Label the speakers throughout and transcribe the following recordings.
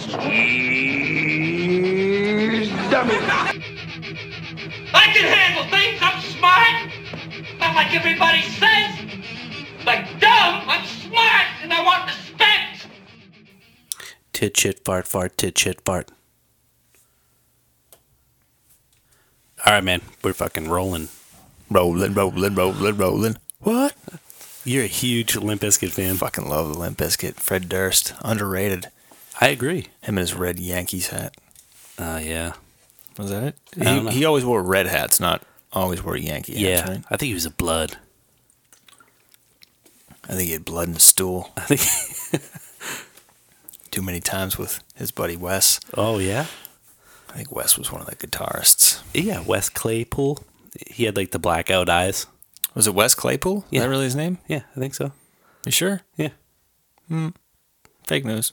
Speaker 1: He's dummy.
Speaker 2: I can handle things. I'm smart. Not like everybody says. Like dumb, I'm smart, and I want respect.
Speaker 3: Tit shit fart fart tit shit fart. All right, man. We're fucking rolling.
Speaker 4: Rolling. What?
Speaker 3: You're a huge Limp Bizkit fan.
Speaker 4: Fucking love the Limp Bizkit. Fred Durst, underrated.
Speaker 3: I agree.
Speaker 4: Him and his red Yankees hat.
Speaker 3: Yeah.
Speaker 4: Was that it?
Speaker 3: I don't know.
Speaker 4: He always wore red hats, not always wore Yankee hats,
Speaker 3: Yeah.
Speaker 4: right?
Speaker 3: I think he was a blood.
Speaker 4: I think he had blood in his stool
Speaker 3: I think.
Speaker 4: too many times with his buddy Wes.
Speaker 3: Oh, yeah?
Speaker 4: I think Wes was one of the guitarists.
Speaker 3: Yeah, Wes Claypool. He had like the blackout eyes.
Speaker 4: Was it Wes Claypool?
Speaker 3: Yeah.
Speaker 4: Is that really his name?
Speaker 3: Yeah, I think so.
Speaker 4: You sure?
Speaker 3: Yeah.
Speaker 4: Fake news.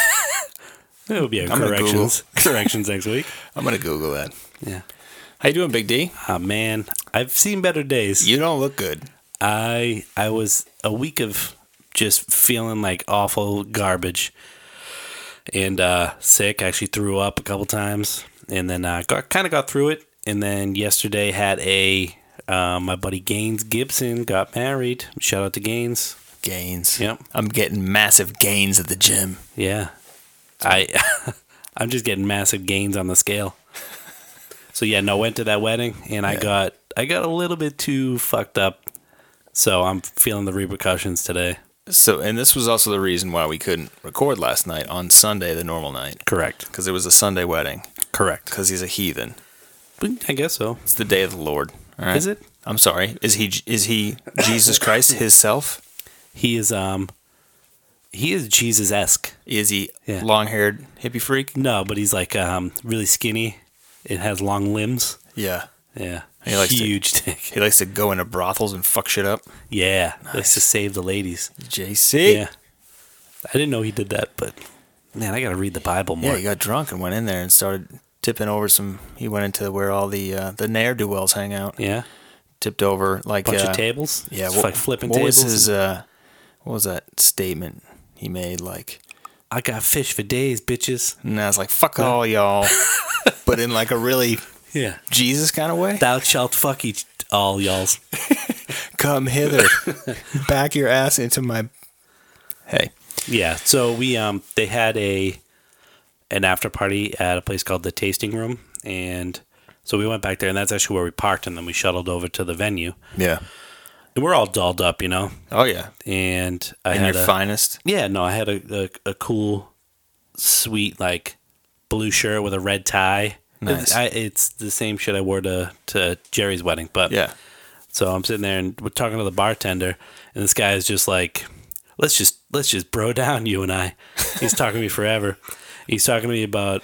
Speaker 3: It would be a
Speaker 4: I'm gonna
Speaker 3: corrections next week.
Speaker 4: I'm going to Google that.
Speaker 3: Yeah.
Speaker 4: How you doing, Big D?
Speaker 3: Man, I've seen better days.
Speaker 4: You don't look good.
Speaker 3: I was a week of just feeling like awful garbage and sick. I actually threw up a couple times and then got through it. And then yesterday had my buddy Gaines Gibson got married. Shout out to Gaines.
Speaker 4: Gains.
Speaker 3: Yep.
Speaker 4: I'm getting massive gains at the gym.
Speaker 3: Yeah. I'm just getting massive gains on the scale. So yeah, no, went to that wedding and I got a little bit too fucked up. So I'm feeling the repercussions today.
Speaker 4: So, and this was also the reason why we couldn't record last night on Sunday, the normal night.
Speaker 3: Correct.
Speaker 4: Because it was a Sunday wedding.
Speaker 3: Correct.
Speaker 4: Because he's a heathen.
Speaker 3: I guess so.
Speaker 4: It's the day of the Lord. All right?
Speaker 3: Is it?
Speaker 4: I'm sorry. Is he Jesus Christ himself?
Speaker 3: He is Jesus-esque.
Speaker 4: Is he
Speaker 3: Yeah.
Speaker 4: long-haired hippie freak?
Speaker 3: No, but he's like really skinny. It has long limbs.
Speaker 4: Yeah.
Speaker 3: Yeah.
Speaker 4: He likes
Speaker 3: huge dick.
Speaker 4: He likes to go into brothels and fuck shit up.
Speaker 3: Yeah. Likes to save the ladies.
Speaker 4: JC.
Speaker 3: Yeah. I didn't know he did that, but man, I got to read the Bible more.
Speaker 4: Yeah, he got drunk and went in there and started tipping over some. He went into where all the ne'er-do-wells hang out.
Speaker 3: Yeah.
Speaker 4: Tipped over like
Speaker 3: Bunch of tables.
Speaker 4: Yeah,
Speaker 3: Just like flipping
Speaker 4: what
Speaker 3: tables.
Speaker 4: was his what was that statement he made? Like,
Speaker 3: I got fish for days, bitches.
Speaker 4: and I was like, "Fuck all y'all," but in like a really
Speaker 3: Yeah.
Speaker 4: Jesus kind of way.
Speaker 3: Thou shalt fuck each all y'alls.
Speaker 4: Come hither, back your ass into my. Hey,
Speaker 3: Yeah. So we they had an after party at a place called the Tasting Room, and so we went back there, and that's actually where we parked, and then we shuttled over to the venue.
Speaker 4: yeah,
Speaker 3: And we're all dolled up, you know.
Speaker 4: oh yeah,
Speaker 3: And I
Speaker 4: in
Speaker 3: had
Speaker 4: your finest.
Speaker 3: Yeah, no, I had a cool, sweet like blue shirt with a red tie.
Speaker 4: Nice.
Speaker 3: It's the same shit I wore to Jerry's wedding, but
Speaker 4: Yeah,
Speaker 3: So I'm sitting there and we're talking to the bartender, and this guy is just like, let's just bro down, you and I. He's talking to me forever. He's talking to me about,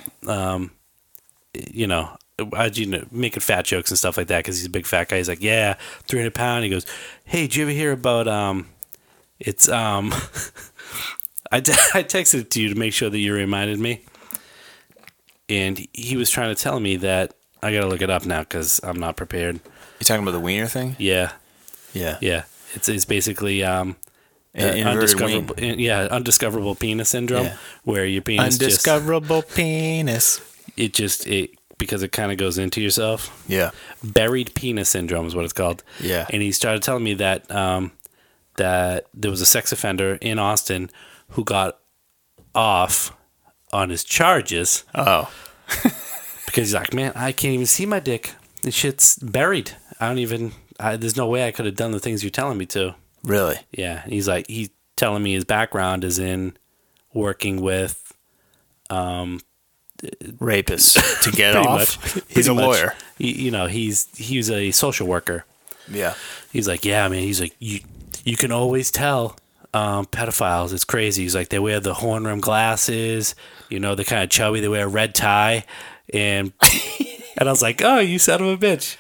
Speaker 3: making fat jokes and stuff like that because he's a big fat guy. He's like, yeah, 300 pounds. He goes, hey, did you ever hear about, I texted it to you to make sure that you reminded me. And he was trying to tell me that I got to look it up now because I'm not prepared.
Speaker 4: you talking about the wiener thing?
Speaker 3: Yeah.
Speaker 4: Yeah,
Speaker 3: Yeah. It's basically
Speaker 4: Inverted
Speaker 3: undiscoverable,
Speaker 4: ween.
Speaker 3: undiscoverable penis syndrome,
Speaker 4: Yeah.
Speaker 3: where your penis
Speaker 4: Undiscoverable penis.
Speaker 3: it because it kind of goes into yourself.
Speaker 4: Yeah,
Speaker 3: Buried penis syndrome is what it's called.
Speaker 4: Yeah.
Speaker 3: And he started telling me that that there was a sex offender in Austin who got off on his charges
Speaker 4: oh,
Speaker 3: because he's like, man, I can't even see my dick. This shit's buried. There's no way I could have done the things you're telling me to.
Speaker 4: really?
Speaker 3: Yeah, he's telling me his background is in working with
Speaker 4: Rapists to get
Speaker 3: pretty
Speaker 4: off.
Speaker 3: much.
Speaker 4: He's
Speaker 3: Pretty
Speaker 4: a
Speaker 3: much.
Speaker 4: lawyer.
Speaker 3: He's a social worker.
Speaker 4: Yeah,
Speaker 3: He's like, yeah, man. He's like, you can always tell pedophiles. It's crazy. He's like, they wear the horn rim glasses. You know, they're kind of chubby. They wear a red tie, and I was like, oh, you son of a bitch.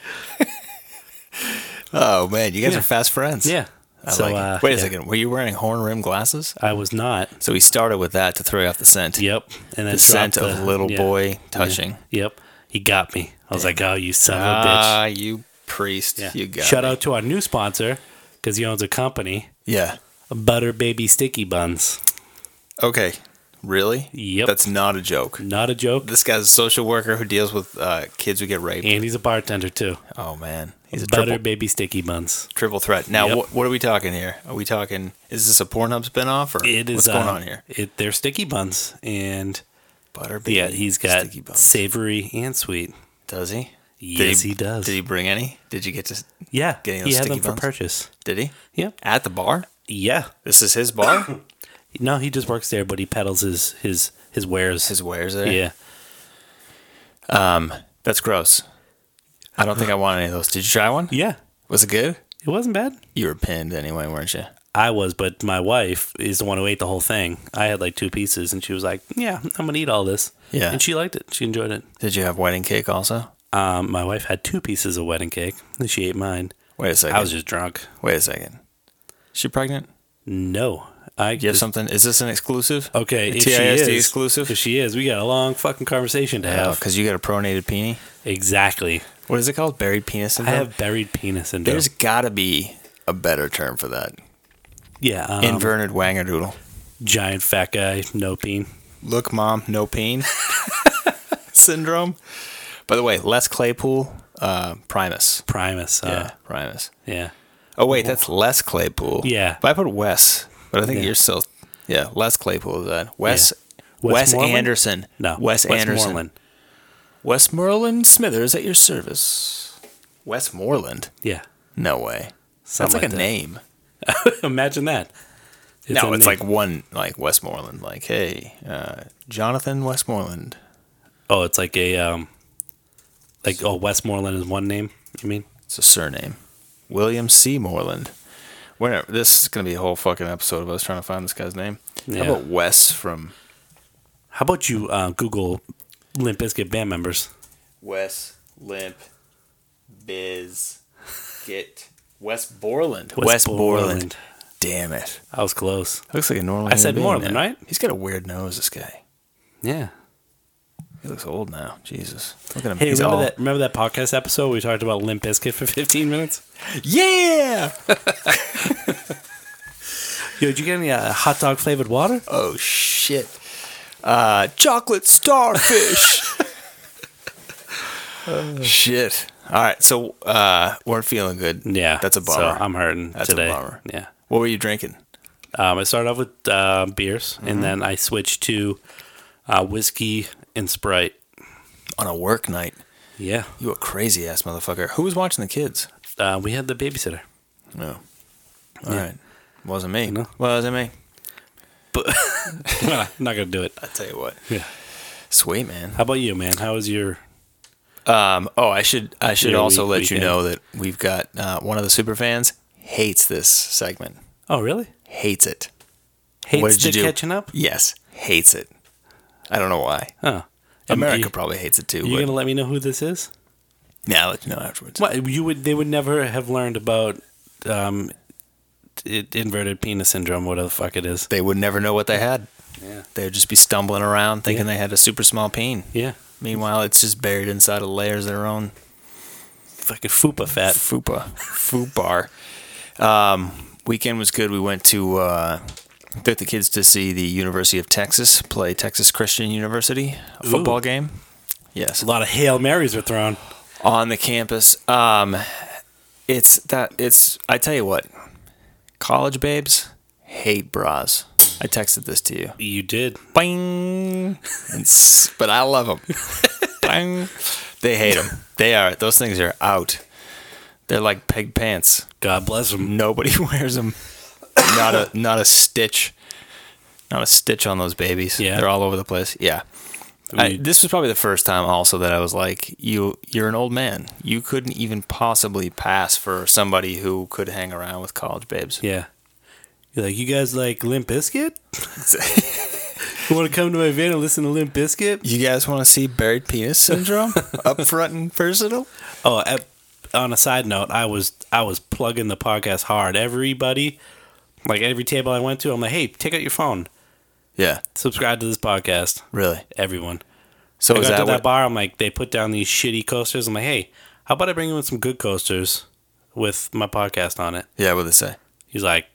Speaker 4: Oh man, you guys
Speaker 3: Yeah.
Speaker 4: are fast friends.
Speaker 3: Yeah.
Speaker 4: I like it. Wait a second. Were you wearing horn rim glasses?
Speaker 3: I was not.
Speaker 4: So he started with that to throw you off the scent.
Speaker 3: Yep. And then
Speaker 4: The scent
Speaker 3: dropped
Speaker 4: of little
Speaker 3: yeah.
Speaker 4: boy touching.
Speaker 3: Yeah. Yep. He got me. I was like, oh, you son of a bitch.
Speaker 4: Ah, you priest.
Speaker 3: Yeah.
Speaker 4: You got
Speaker 3: Shout
Speaker 4: me.
Speaker 3: out to our new sponsor because he owns a company,
Speaker 4: Yeah.
Speaker 3: Butter Baby Sticky Buns.
Speaker 4: Okay. Really?
Speaker 3: Yep.
Speaker 4: That's not a joke.
Speaker 3: Not a joke.
Speaker 4: This guy's a social worker who deals with kids who get raped.
Speaker 3: And he's a bartender, too.
Speaker 4: Oh, man. He's a
Speaker 3: Butter baby sticky buns.
Speaker 4: triple threat. Now,
Speaker 3: Yep.
Speaker 4: what are we talking here? Are we talking, is this a Pornhub spinoff, or
Speaker 3: It is,
Speaker 4: what's going on here?
Speaker 3: They're sticky buns. And
Speaker 4: Butter baby.
Speaker 3: yeah, he's got
Speaker 4: sticky buns.
Speaker 3: savory and sweet.
Speaker 4: Does he?
Speaker 3: Yes, he does.
Speaker 4: Did he bring any? Did you get to?
Speaker 3: Yeah,
Speaker 4: Getting
Speaker 3: he
Speaker 4: those
Speaker 3: had
Speaker 4: sticky
Speaker 3: them for
Speaker 4: buns?
Speaker 3: purchase.
Speaker 4: Did he?
Speaker 3: Yeah.
Speaker 4: At the bar?
Speaker 3: Yeah.
Speaker 4: This is his bar?
Speaker 3: No, he just works there, but he peddles his wares.
Speaker 4: His wares there?
Speaker 3: Yeah.
Speaker 4: That's gross. I don't think I want any of those. Did you try one?
Speaker 3: Yeah.
Speaker 4: Was it good?
Speaker 3: It wasn't bad.
Speaker 4: You were pinned anyway, weren't you?
Speaker 3: I was, but my wife is the one who ate the whole thing. I had like 2 pieces, and she was like, "Yeah, I'm gonna eat all this."
Speaker 4: Yeah.
Speaker 3: And she liked it. She enjoyed it.
Speaker 4: Did you have wedding cake also?
Speaker 3: My wife had 2 pieces of wedding cake, and she ate mine.
Speaker 4: Wait a second.
Speaker 3: I was just drunk.
Speaker 4: Wait a second. Is she pregnant?
Speaker 3: No,
Speaker 4: Do you have something? Is this an exclusive?
Speaker 3: Okay,
Speaker 4: A
Speaker 3: if she
Speaker 4: TISD
Speaker 3: is
Speaker 4: exclusive?
Speaker 3: if she is, we got a long fucking conversation to have.
Speaker 4: Because you got a pronated peenie.
Speaker 3: Exactly.
Speaker 4: What is it called? Buried penis
Speaker 3: I
Speaker 4: syndrome?
Speaker 3: have buried penis syndrome.
Speaker 4: There's got to be a better term for that.
Speaker 3: Yeah.
Speaker 4: Inverted wangadoodle.
Speaker 3: Giant fat guy, no peen.
Speaker 4: Look, Mom, no peen syndrome. By the way, Les Claypool, Primus.
Speaker 3: Primus.
Speaker 4: Yeah, Primus.
Speaker 3: Yeah.
Speaker 4: Oh, wait, that's Les Claypool.
Speaker 3: Yeah.
Speaker 4: But I put Wes, but I think
Speaker 3: Yeah.
Speaker 4: you're still... Yeah, Les Claypool is that. Wes
Speaker 3: Westmoreland?
Speaker 4: Anderson.
Speaker 3: No.
Speaker 4: Wes Anderson.
Speaker 3: Westmoreland.
Speaker 4: Westmoreland Smithers at your service. Westmoreland?
Speaker 3: Yeah.
Speaker 4: No way.
Speaker 3: Something
Speaker 4: That's like a
Speaker 3: that.
Speaker 4: name.
Speaker 3: Imagine that.
Speaker 4: It's
Speaker 3: a name.
Speaker 4: like one, like Westmoreland. Like, hey, Jonathan Westmoreland.
Speaker 3: Oh, it's like a Westmoreland is one name. You mean?
Speaker 4: It's a surname. William C. Moreland. Whenever this is gonna be a whole fucking episode of us trying to find this guy's name.
Speaker 3: Yeah.
Speaker 4: How about Wes from
Speaker 3: How about you Google Limp Bizkit band members?
Speaker 4: Wes Limp Biz Get West Borland.
Speaker 3: Westmoreland.
Speaker 4: Damn it.
Speaker 3: I was close.
Speaker 4: Looks like a normal.
Speaker 3: I said
Speaker 4: human being
Speaker 3: Moreland,
Speaker 4: now.
Speaker 3: right?
Speaker 4: He's got a weird nose. This guy.
Speaker 3: Yeah.
Speaker 4: He looks old now. Jesus. Look at him.
Speaker 3: Hey,
Speaker 4: He's
Speaker 3: remember
Speaker 4: all-
Speaker 3: that? Remember that podcast episode where we talked about Limp Bizkit for 15 minutes?
Speaker 4: Yeah.
Speaker 3: Yo, did you get any hot dog flavored water?
Speaker 4: Oh shit. Chocolate starfish. Shit. All right. So weren't feeling good.
Speaker 3: Yeah,
Speaker 4: That's a
Speaker 3: So
Speaker 4: bummer.
Speaker 3: I'm hurting
Speaker 4: That's
Speaker 3: today.
Speaker 4: a bummer.
Speaker 3: Yeah.
Speaker 4: What were you drinking?
Speaker 3: I started off with beers,
Speaker 4: Mm-hmm.
Speaker 3: and then I switched to whiskey and Sprite.
Speaker 4: On a work night.
Speaker 3: Yeah.
Speaker 4: You a crazy ass motherfucker. Who was watching the kids?
Speaker 3: We had the babysitter.
Speaker 4: No. All right. Wasn't me.
Speaker 3: No.
Speaker 4: Wasn't me.
Speaker 3: But I'm not going to do it.
Speaker 4: I tell you what.
Speaker 3: Yeah.
Speaker 4: Sweet, man.
Speaker 3: How about you, man? How was your...
Speaker 4: I should
Speaker 3: Your
Speaker 4: also let you
Speaker 3: weekend.
Speaker 4: know that we've got one of the super fans hates this segment.
Speaker 3: Oh, really?
Speaker 4: Hates it.
Speaker 3: Hates
Speaker 4: What did
Speaker 3: the
Speaker 4: you do?
Speaker 3: catching up?
Speaker 4: Yes. Hates it. I don't know why.
Speaker 3: Oh.
Speaker 4: America probably hates it too.
Speaker 3: You
Speaker 4: but
Speaker 3: going to let me know who this is?
Speaker 4: yeah, I'll let you know afterwards.
Speaker 3: What, they would never have learned about inverted penis syndrome, whatever the fuck it is.
Speaker 4: They would never know what they had.
Speaker 3: Yeah.
Speaker 4: They would just be stumbling around thinking they had a super small peen.
Speaker 3: Yeah.
Speaker 4: Meanwhile, it's just buried inside of layers of their own
Speaker 3: Fucking fupa fat.
Speaker 4: FUPAR. Weekend was good. We went to took the kids to see the University of Texas play Texas Christian University, a football game. Yes,
Speaker 3: A lot of Hail Marys were thrown.
Speaker 4: on the campus. It's I tell you what, college babes hate bras. I texted this to you.
Speaker 3: You did.
Speaker 4: Bing. But I love them. Bing. They hate them. Those things are out. They're like peg pants.
Speaker 3: God bless them.
Speaker 4: Nobody wears them. Not a stitch. Not a stitch on those babies.
Speaker 3: Yeah.
Speaker 4: They're all over the place. Yeah. This was probably the first time also that I was like, you're an old man. You couldn't even possibly pass for somebody who could hang around with college babes.
Speaker 3: Yeah. You're like, you guys like Limp Bizkit? You want to come to my van and listen to Limp Bizkit?
Speaker 4: You guys want to see buried penis syndrome up front and personal?
Speaker 3: Oh, on a side note, I was plugging the podcast hard. Everybody, like every table I went to, I'm like, hey, take out your phone.
Speaker 4: Yeah.
Speaker 3: Subscribe to this podcast.
Speaker 4: Really?
Speaker 3: Everyone.
Speaker 4: So
Speaker 3: I
Speaker 4: is
Speaker 3: got
Speaker 4: that
Speaker 3: to that
Speaker 4: what?
Speaker 3: bar, I'm like, they put down these shitty coasters. I'm like, hey, how about I bring you in some good coasters with my podcast on it?
Speaker 4: Yeah, what did they say?
Speaker 3: He's like,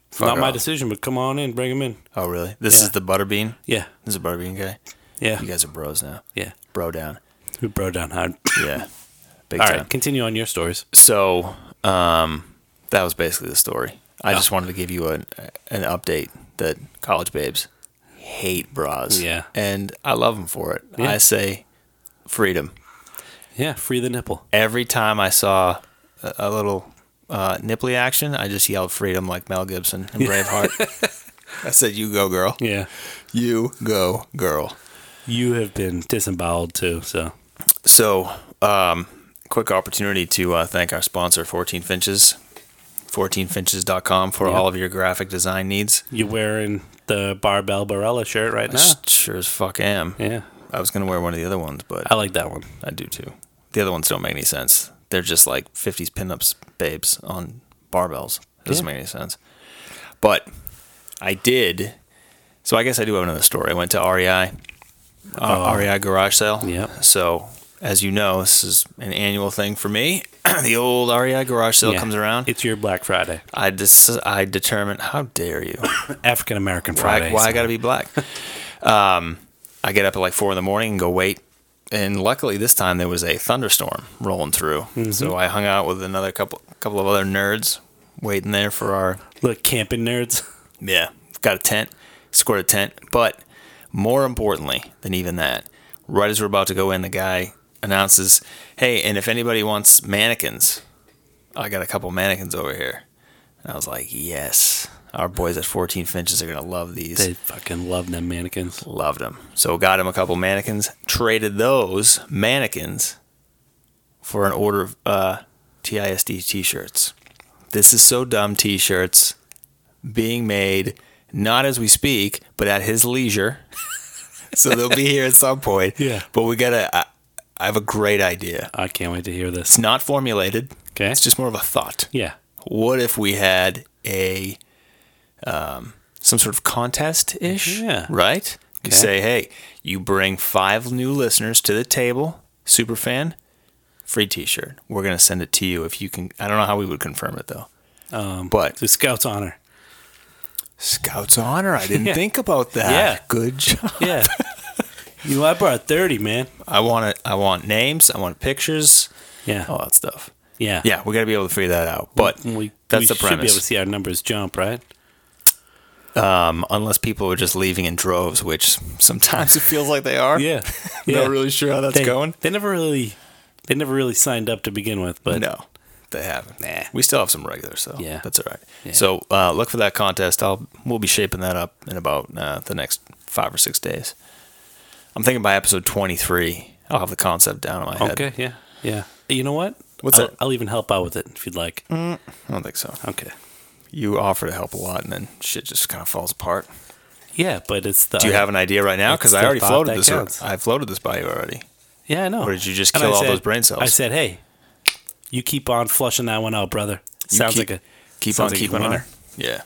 Speaker 3: Not my
Speaker 4: off.
Speaker 3: decision, but come on in, bring him in.
Speaker 4: Oh, really? This
Speaker 3: Yeah.
Speaker 4: is the Butterbean?
Speaker 3: Yeah,
Speaker 4: This is a Butterbean guy?
Speaker 3: yeah,
Speaker 4: You guys are bros now.
Speaker 3: yeah.
Speaker 4: Bro down.
Speaker 3: We bro down hard.
Speaker 4: Yeah. Big
Speaker 3: All
Speaker 4: time.
Speaker 3: right, continue on your stories.
Speaker 4: So, that was basically the story. I just wanted to give you an update that college babes hate bras.
Speaker 3: Yeah.
Speaker 4: And I love them for it.
Speaker 3: Yeah.
Speaker 4: I say freedom.
Speaker 3: Yeah, free the nipple.
Speaker 4: Every time I saw a little nipply action, I just yelled freedom like Mel Gibson in Braveheart. I said, you go, girl.
Speaker 3: Yeah,
Speaker 4: You go, girl.
Speaker 3: you have been disemboweled too. So
Speaker 4: So, quick opportunity to thank our sponsor, 14 Finches. 14finches.com for
Speaker 3: Yeah.
Speaker 4: all of your graphic design needs.
Speaker 3: you're wearing the Barbell Barella shirt right now.
Speaker 4: Sure as fuck am.
Speaker 3: Yeah,
Speaker 4: I was going to wear one of the other ones, but
Speaker 3: I like that one.
Speaker 4: I do too. The other ones don't make any sense. They're just like 50s pinups babes on barbells. Doesn't
Speaker 3: Yeah.
Speaker 4: make any sense. But I did. So I guess I do have another story. I went to REI, REI garage sale.
Speaker 3: Yep.
Speaker 4: So as you know, this is an annual thing for me. The old REI garage sale
Speaker 3: Yeah.
Speaker 4: comes around.
Speaker 3: It's your Black Friday,
Speaker 4: I determine. How dare you?
Speaker 3: African American Friday.
Speaker 4: Why I
Speaker 3: so-
Speaker 4: got to be black? I get up at like 4 a.m. and go wait. And luckily this time there was a thunderstorm rolling through.
Speaker 3: Mm-hmm.
Speaker 4: So I hung out with another couple of other nerds waiting there for our,
Speaker 3: Look, camping nerds.
Speaker 4: got a tent, scored a tent. But more importantly than even that, right as we're about to go in, the guy announces, hey, and if anybody wants mannequins, I got a couple mannequins over here. And I was like, yes, our boys at 14 Finches are going to love these.
Speaker 3: They fucking love them mannequins.
Speaker 4: Loved them. So got him a couple mannequins, traded those mannequins for an order of TISD t-shirts. This is so dumb t-shirts being made not as we speak, but at his leisure. So they'll be here at some point.
Speaker 3: Yeah.
Speaker 4: But I have a great idea.
Speaker 3: I can't wait to hear this.
Speaker 4: It's not formulated.
Speaker 3: Okay.
Speaker 4: It's just more of a thought.
Speaker 3: Yeah.
Speaker 4: What if we had a some sort of contest-ish?
Speaker 3: Yeah.
Speaker 4: Right? You
Speaker 3: Okay.
Speaker 4: say, hey, you bring 5 new listeners to the table, super fan, free t-shirt. We're going to send it to you if you can. I don't know how we would confirm it, though. But
Speaker 3: The Scouts honor.
Speaker 4: Scouts honor. I didn't
Speaker 3: Yeah.
Speaker 4: think about that.
Speaker 3: Yeah.
Speaker 4: Good job.
Speaker 3: Yeah. You know, I brought 30, man.
Speaker 4: I want names. I want pictures.
Speaker 3: Yeah.
Speaker 4: All that stuff.
Speaker 3: Yeah.
Speaker 4: Yeah, we got to be able to figure that out. But
Speaker 3: we
Speaker 4: that's the
Speaker 3: should be able
Speaker 4: premise.
Speaker 3: to see our numbers jump, right?
Speaker 4: Unless people are just leaving in droves, which sometimes it feels like they are.
Speaker 3: Yeah.
Speaker 4: Not really sure how that's going.
Speaker 3: They never really signed up to begin with, but
Speaker 4: No, they haven't.
Speaker 3: Nah.
Speaker 4: We still have some regulars, so
Speaker 3: Yeah.
Speaker 4: that's all right.
Speaker 3: Yeah.
Speaker 4: So look for that contest. We'll be shaping that up in about the next 5 or 6 days. I'm thinking by episode 23, I'll have the concept down in my head.
Speaker 3: okay, yeah. Yeah. You know what?
Speaker 4: What's that?
Speaker 3: I'll even help out with it if you'd like.
Speaker 4: I don't think so.
Speaker 3: Okay.
Speaker 4: You offer to help a lot, and then shit just kind of falls apart.
Speaker 3: Yeah, but it's the
Speaker 4: Do you have an idea right now?
Speaker 3: It's
Speaker 4: Because I
Speaker 3: the
Speaker 4: already
Speaker 3: thought
Speaker 4: floated
Speaker 3: that
Speaker 4: this.
Speaker 3: counts.
Speaker 4: I floated this by you already.
Speaker 3: Yeah, I know.
Speaker 4: Or did you just
Speaker 3: And
Speaker 4: kill
Speaker 3: I
Speaker 4: all
Speaker 3: said-
Speaker 4: those brain cells?
Speaker 3: I said, "Hey, you keep on flushing that one out, brother."
Speaker 4: You
Speaker 3: Sounds
Speaker 4: keep-
Speaker 3: like a
Speaker 4: keep
Speaker 3: sounds
Speaker 4: on
Speaker 3: like a
Speaker 4: keeping on.
Speaker 3: winner.
Speaker 4: Yeah.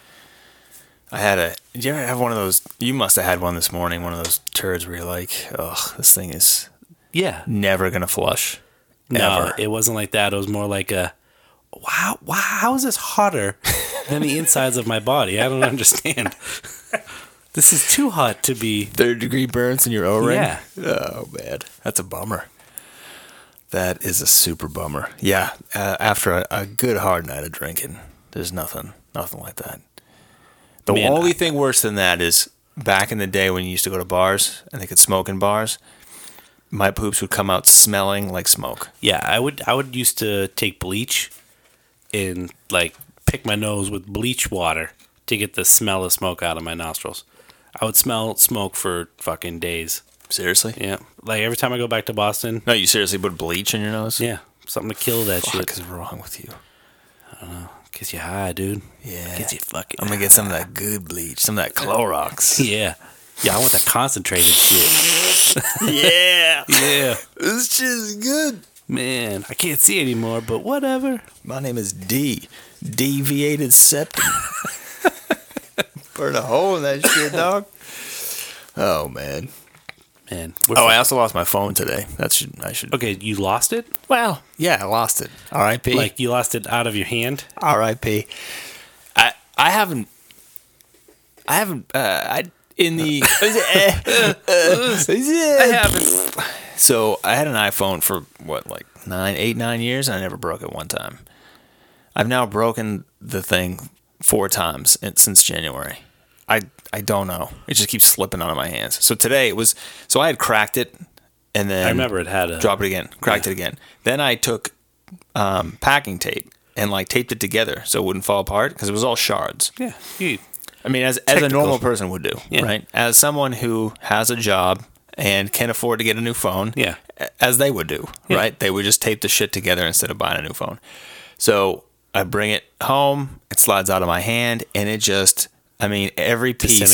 Speaker 4: Did you ever have one of those? You must have had one this morning. One of those turds where you're like, "Ugh, this thing is
Speaker 3: Yeah.
Speaker 4: never gonna flush."
Speaker 3: No,
Speaker 4: Ever.
Speaker 3: it wasn't like that. It was more like a, wow, how is this hotter than the insides of my body? I don't understand. This is too hot to be.
Speaker 4: 3rd-degree burns in your O-ring.
Speaker 3: Yeah.
Speaker 4: Oh man, that's a bummer. That is a super bummer. Yeah. After a good hard night of drinking, there's nothing like that. The
Speaker 3: Man,
Speaker 4: only thing worse than that is back in the day when you used to go to bars and they could smoke in bars. My poops would come out smelling like smoke.
Speaker 3: Yeah, I would used to take bleach and like pick my nose with bleach water to get the smell of smoke out of my nostrils. I would smell smoke for fucking days.
Speaker 4: Seriously?
Speaker 3: Yeah, like every time I go back to Boston.
Speaker 4: No, you seriously put bleach in your nose?
Speaker 3: Yeah, something to kill that
Speaker 4: What
Speaker 3: shit.
Speaker 4: is wrong with you?
Speaker 3: Gets you high, dude.
Speaker 4: Yeah.
Speaker 3: Gets you fucking.
Speaker 4: I'm gonna get some of that good bleach, some of that Clorox.
Speaker 3: Yeah, yeah. I want the concentrated shit.
Speaker 4: Yeah.
Speaker 3: Yeah,
Speaker 4: This shit is good.
Speaker 3: man. I can't see anymore, but whatever.
Speaker 4: My name is D. Deviated septum. Burn a hole in that shit, dog. Oh man.
Speaker 3: Man.
Speaker 4: I also lost my phone today. I should.
Speaker 3: Okay, you lost it?
Speaker 4: Well, yeah, I lost it. R.I.P.
Speaker 3: Like you lost it out of your hand?
Speaker 4: R.I.P. I haven't. In the. I haven't. So I had an iPhone for like 9 years, and I never broke it one time. I've now broken the thing 4 times since January. I don't know. It just keeps slipping out of my hands. So today it was. So I had cracked it, and then
Speaker 3: I remember it had a
Speaker 4: drop it again, cracked it again. Then I took packing tape and like taped it together so it wouldn't fall apart because it was all shards.
Speaker 3: Yeah.
Speaker 4: I mean, as a normal person would do, right? As someone who has a job and can afford to get a new phone, as they would do, right? They would just tape the shit together instead of buying a new phone. So I bring it home, it slides out of my hand, and it just, I mean, every piece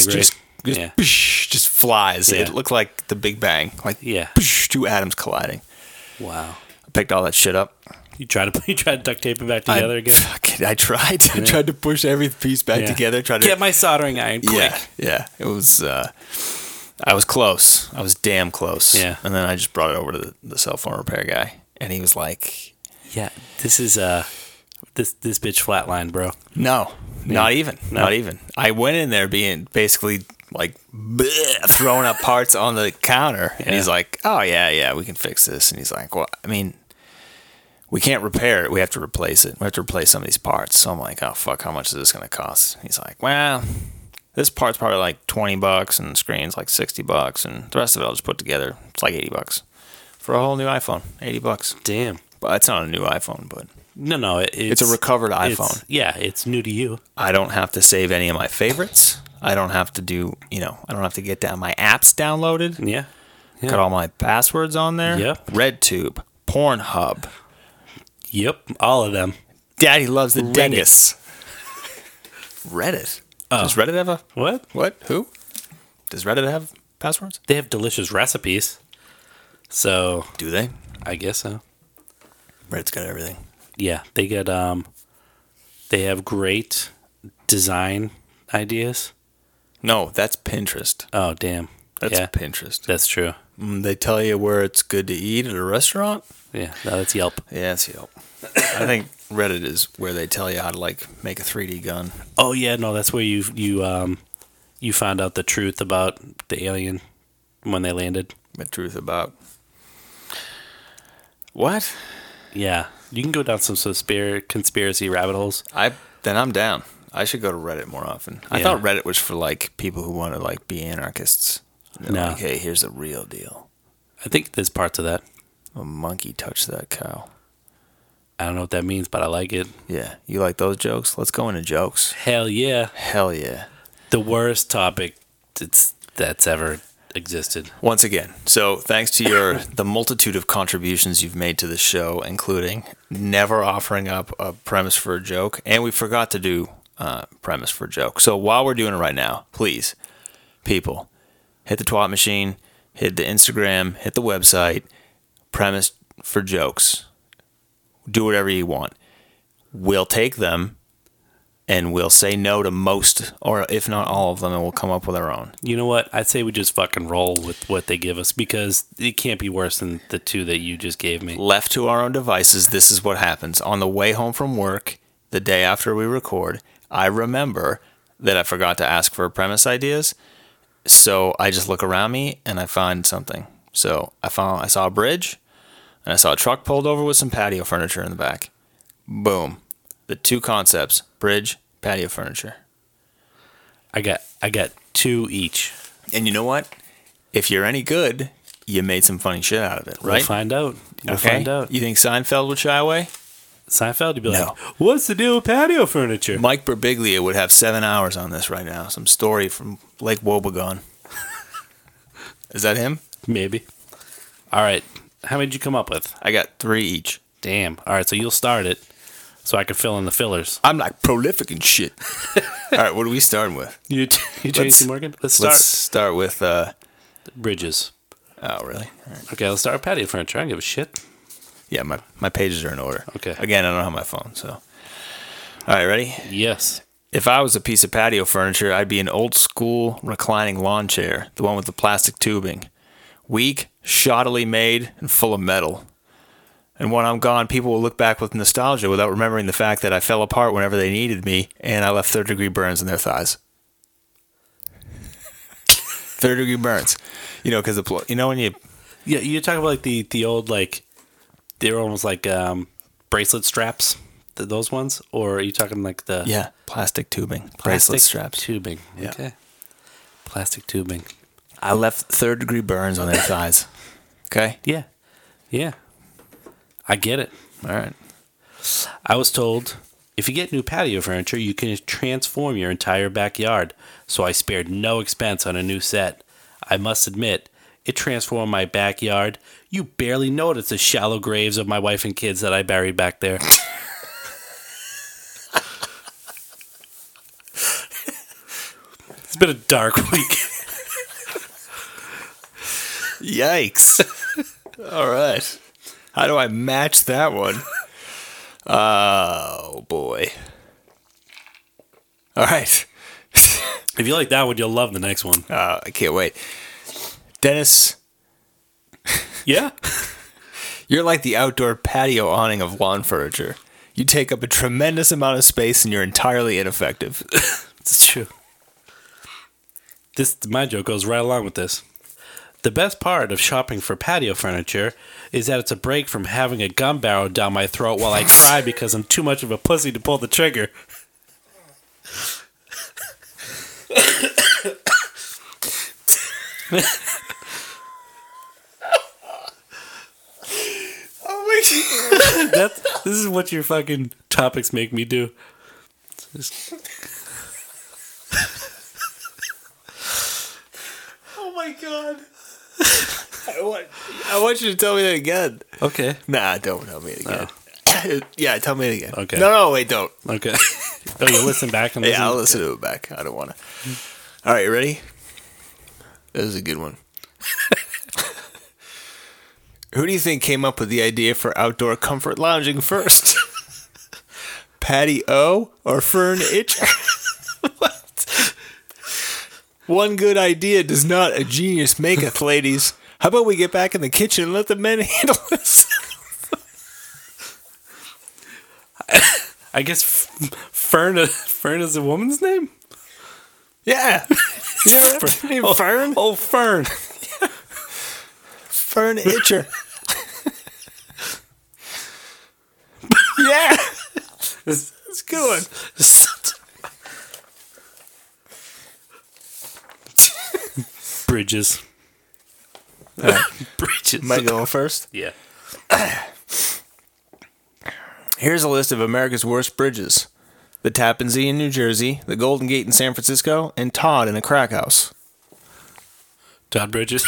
Speaker 4: just flies.
Speaker 3: Yeah.
Speaker 4: It looked like the Big Bang, like 2 atoms colliding.
Speaker 3: Wow.
Speaker 4: I picked all that shit up.
Speaker 3: You tried to duct tape it back together again?
Speaker 4: I tried. I tried to push every piece back together. Tried to
Speaker 3: get my soldering iron quick.
Speaker 4: Yeah. It was. I was close. I was damn close.
Speaker 3: Yeah.
Speaker 4: And then I just brought it over to the cell phone repair guy, and he was like,
Speaker 3: "Yeah, this is this bitch flatline, bro."
Speaker 4: No, not even. I went in there being basically like throwing up parts on the counter, and he's like, "Oh yeah, we can fix this." And he's like, "Well, I mean, we can't repair it. We have to replace it. We have to replace some of these parts." So I'm like, "Oh fuck, how much is this gonna cost?" He's like, "Well, this part's probably like $20, and the screen's like $60, and the rest of it I'll just put together. It's like $80 for a whole new iPhone. $80.
Speaker 3: Damn.
Speaker 4: But it's not a new iPhone, but
Speaker 3: no,
Speaker 4: it's a recovered iPhone.
Speaker 3: It's new to you.
Speaker 4: I don't have to save any of my favorites. I don't have to do, I don't have to get down my apps downloaded.
Speaker 3: Yeah.
Speaker 4: Got all my passwords on there.
Speaker 3: Yep.
Speaker 4: RedTube, Pornhub.
Speaker 3: Yep, all of them.
Speaker 4: Daddy loves the dingus. Reddit. Does Reddit have a...
Speaker 3: What?
Speaker 4: Who? Does Reddit have passwords?
Speaker 3: They have delicious recipes. So...
Speaker 4: Do they?
Speaker 3: I guess so.
Speaker 4: Reddit's got everything.
Speaker 3: Yeah, they get, they have great design ideas.
Speaker 4: No, that's Pinterest.
Speaker 3: Oh, damn.
Speaker 4: That's Pinterest.
Speaker 3: That's true.
Speaker 4: They tell you where it's good to eat at a restaurant?
Speaker 3: Yeah, no, that's Yelp.
Speaker 4: Yeah, it's Yelp. I think Reddit is where they tell you how to like make a 3D gun.
Speaker 3: Oh yeah, no, that's where you found out the truth about the alien when they landed.
Speaker 4: The truth about what?
Speaker 3: Yeah, you can go down some conspiracy rabbit holes.
Speaker 4: Then I'm down. I should go to Reddit more often. I thought Reddit was for like people who want to like be anarchists.
Speaker 3: No.
Speaker 4: Like, hey, here's the real deal.
Speaker 3: I think there's parts of that.
Speaker 4: A monkey touched that cow.
Speaker 3: I don't know what that means, but I like it.
Speaker 4: Yeah. You like those jokes? Let's go into jokes.
Speaker 3: Hell yeah.
Speaker 4: Hell yeah.
Speaker 3: The worst topic that's ever existed.
Speaker 4: Once again, so thanks to the multitude of contributions you've made to the show, including never offering up a premise for a joke, and we forgot to do premise for a joke. So while we're doing it right now, please, people, hit the twat machine, hit the Instagram, hit the website, premise for jokes. Do whatever you want. We'll take them, and we'll say no to most, or if not all of them, and we'll come up with our own.
Speaker 3: You know what? I'd say we just fucking roll with what they give us, because it can't be worse than the 2 that you just gave me.
Speaker 4: Left to our own devices, this is what happens. On the way home from work, the day after we record, I remember that I forgot to ask for premise ideas, so I just look around me and I find something. So I saw a bridge, and I saw a truck pulled over with some patio furniture in the back. Boom. The 2 concepts, bridge, patio furniture.
Speaker 3: I got 2 each.
Speaker 4: And you know what? If you're any good, you made some funny shit out of it, right?
Speaker 3: We'll find out. We'll find out.
Speaker 4: You think Seinfeld would shy away?
Speaker 3: Seinfeld, you'd be
Speaker 4: No.
Speaker 3: like, what's the deal with patio furniture?
Speaker 4: Mike Birbiglia would have 7 hours on this right now. Some story from Lake Wobegon. Is that him?
Speaker 3: Maybe. All right. How many did you come up with?
Speaker 4: I got 3 each.
Speaker 3: Damn. All right, so you'll start it so I can fill in the fillers.
Speaker 4: I'm like prolific and shit. All right, what are we starting with?
Speaker 3: You J.C. Morgan? Let's
Speaker 4: start with
Speaker 3: bridges.
Speaker 4: Oh, really? All right.
Speaker 3: Okay, let's start with patio furniture. I don't give a shit.
Speaker 4: Yeah, my pages are in order.
Speaker 3: Okay.
Speaker 4: Again, I don't have my phone, so. All right, ready?
Speaker 3: Yes.
Speaker 4: If I was a piece of patio furniture, I'd be an old school reclining lawn chair, the one with the plastic tubing. Weak, shoddily made, and full of metal. And when I'm gone, people will look back with nostalgia without remembering the fact that I fell apart whenever they needed me, and I left third-degree burns in their thighs. Third-degree burns. You know, because when you...
Speaker 3: Yeah, you're talking about like the old, like, they're almost like bracelet straps, those ones? Or are you talking like the...
Speaker 4: Yeah, plastic tubing. Bracelet straps.
Speaker 3: Tubing.
Speaker 4: Yeah.
Speaker 3: Okay. Plastic tubing.
Speaker 4: I left third-degree burns on their thighs. Okay?
Speaker 3: Yeah. Yeah. I get it.
Speaker 4: All right.
Speaker 3: I was told, if you get new patio furniture, you can transform your entire backyard. So I spared no expense on a new set. I must admit, it transformed my backyard. You barely notice the shallow graves of my wife and kids that I buried back there. It's been a dark week.
Speaker 4: Yikes. All right. How do I match that one? Oh, boy. All right.
Speaker 3: If you like that one, you'll love the next one.
Speaker 4: I can't wait. Dennis,
Speaker 3: Yeah?
Speaker 4: you're like the outdoor patio awning of lawn furniture. You take up a tremendous amount of space and you're entirely ineffective.
Speaker 3: It's true. My joke goes right along with this. The best part of shopping for patio furniture is that it's a break from having a gun barrel down my throat while I cry because I'm too much of a pussy to pull the trigger.
Speaker 4: Oh my God.
Speaker 3: This is what your fucking topics make me do.
Speaker 4: Oh my God. I want you to tell me that again.
Speaker 3: Okay.
Speaker 4: Nah, don't tell me it again. Yeah, tell me it again.
Speaker 3: Okay.
Speaker 4: No, wait, don't.
Speaker 3: Okay. Oh, you listen back and listen?
Speaker 4: Yeah, I'll listen to it back. I don't want to. All right, you ready? This is a good one. Who do you think came up with the idea for outdoor comfort lounging first? Patty O or Fern Itcher? What? One good idea does not a genius maketh, ladies. How about we get back in the kitchen and let the men handle this?
Speaker 3: I guess Fern is a woman's name?
Speaker 4: Yeah. You never heard
Speaker 3: Oh,
Speaker 4: Fern?
Speaker 3: Oh, Fern.
Speaker 4: Fern Itcher. Yeah. That's a good one.
Speaker 3: Bridges.
Speaker 4: All right.
Speaker 3: Bridges.
Speaker 4: Am I going first?
Speaker 3: Yeah.
Speaker 4: Here's a list of America's worst bridges. The Tappan Zee in New Jersey, the Golden Gate in San Francisco, and Todd in a crack house.
Speaker 3: Todd Bridges.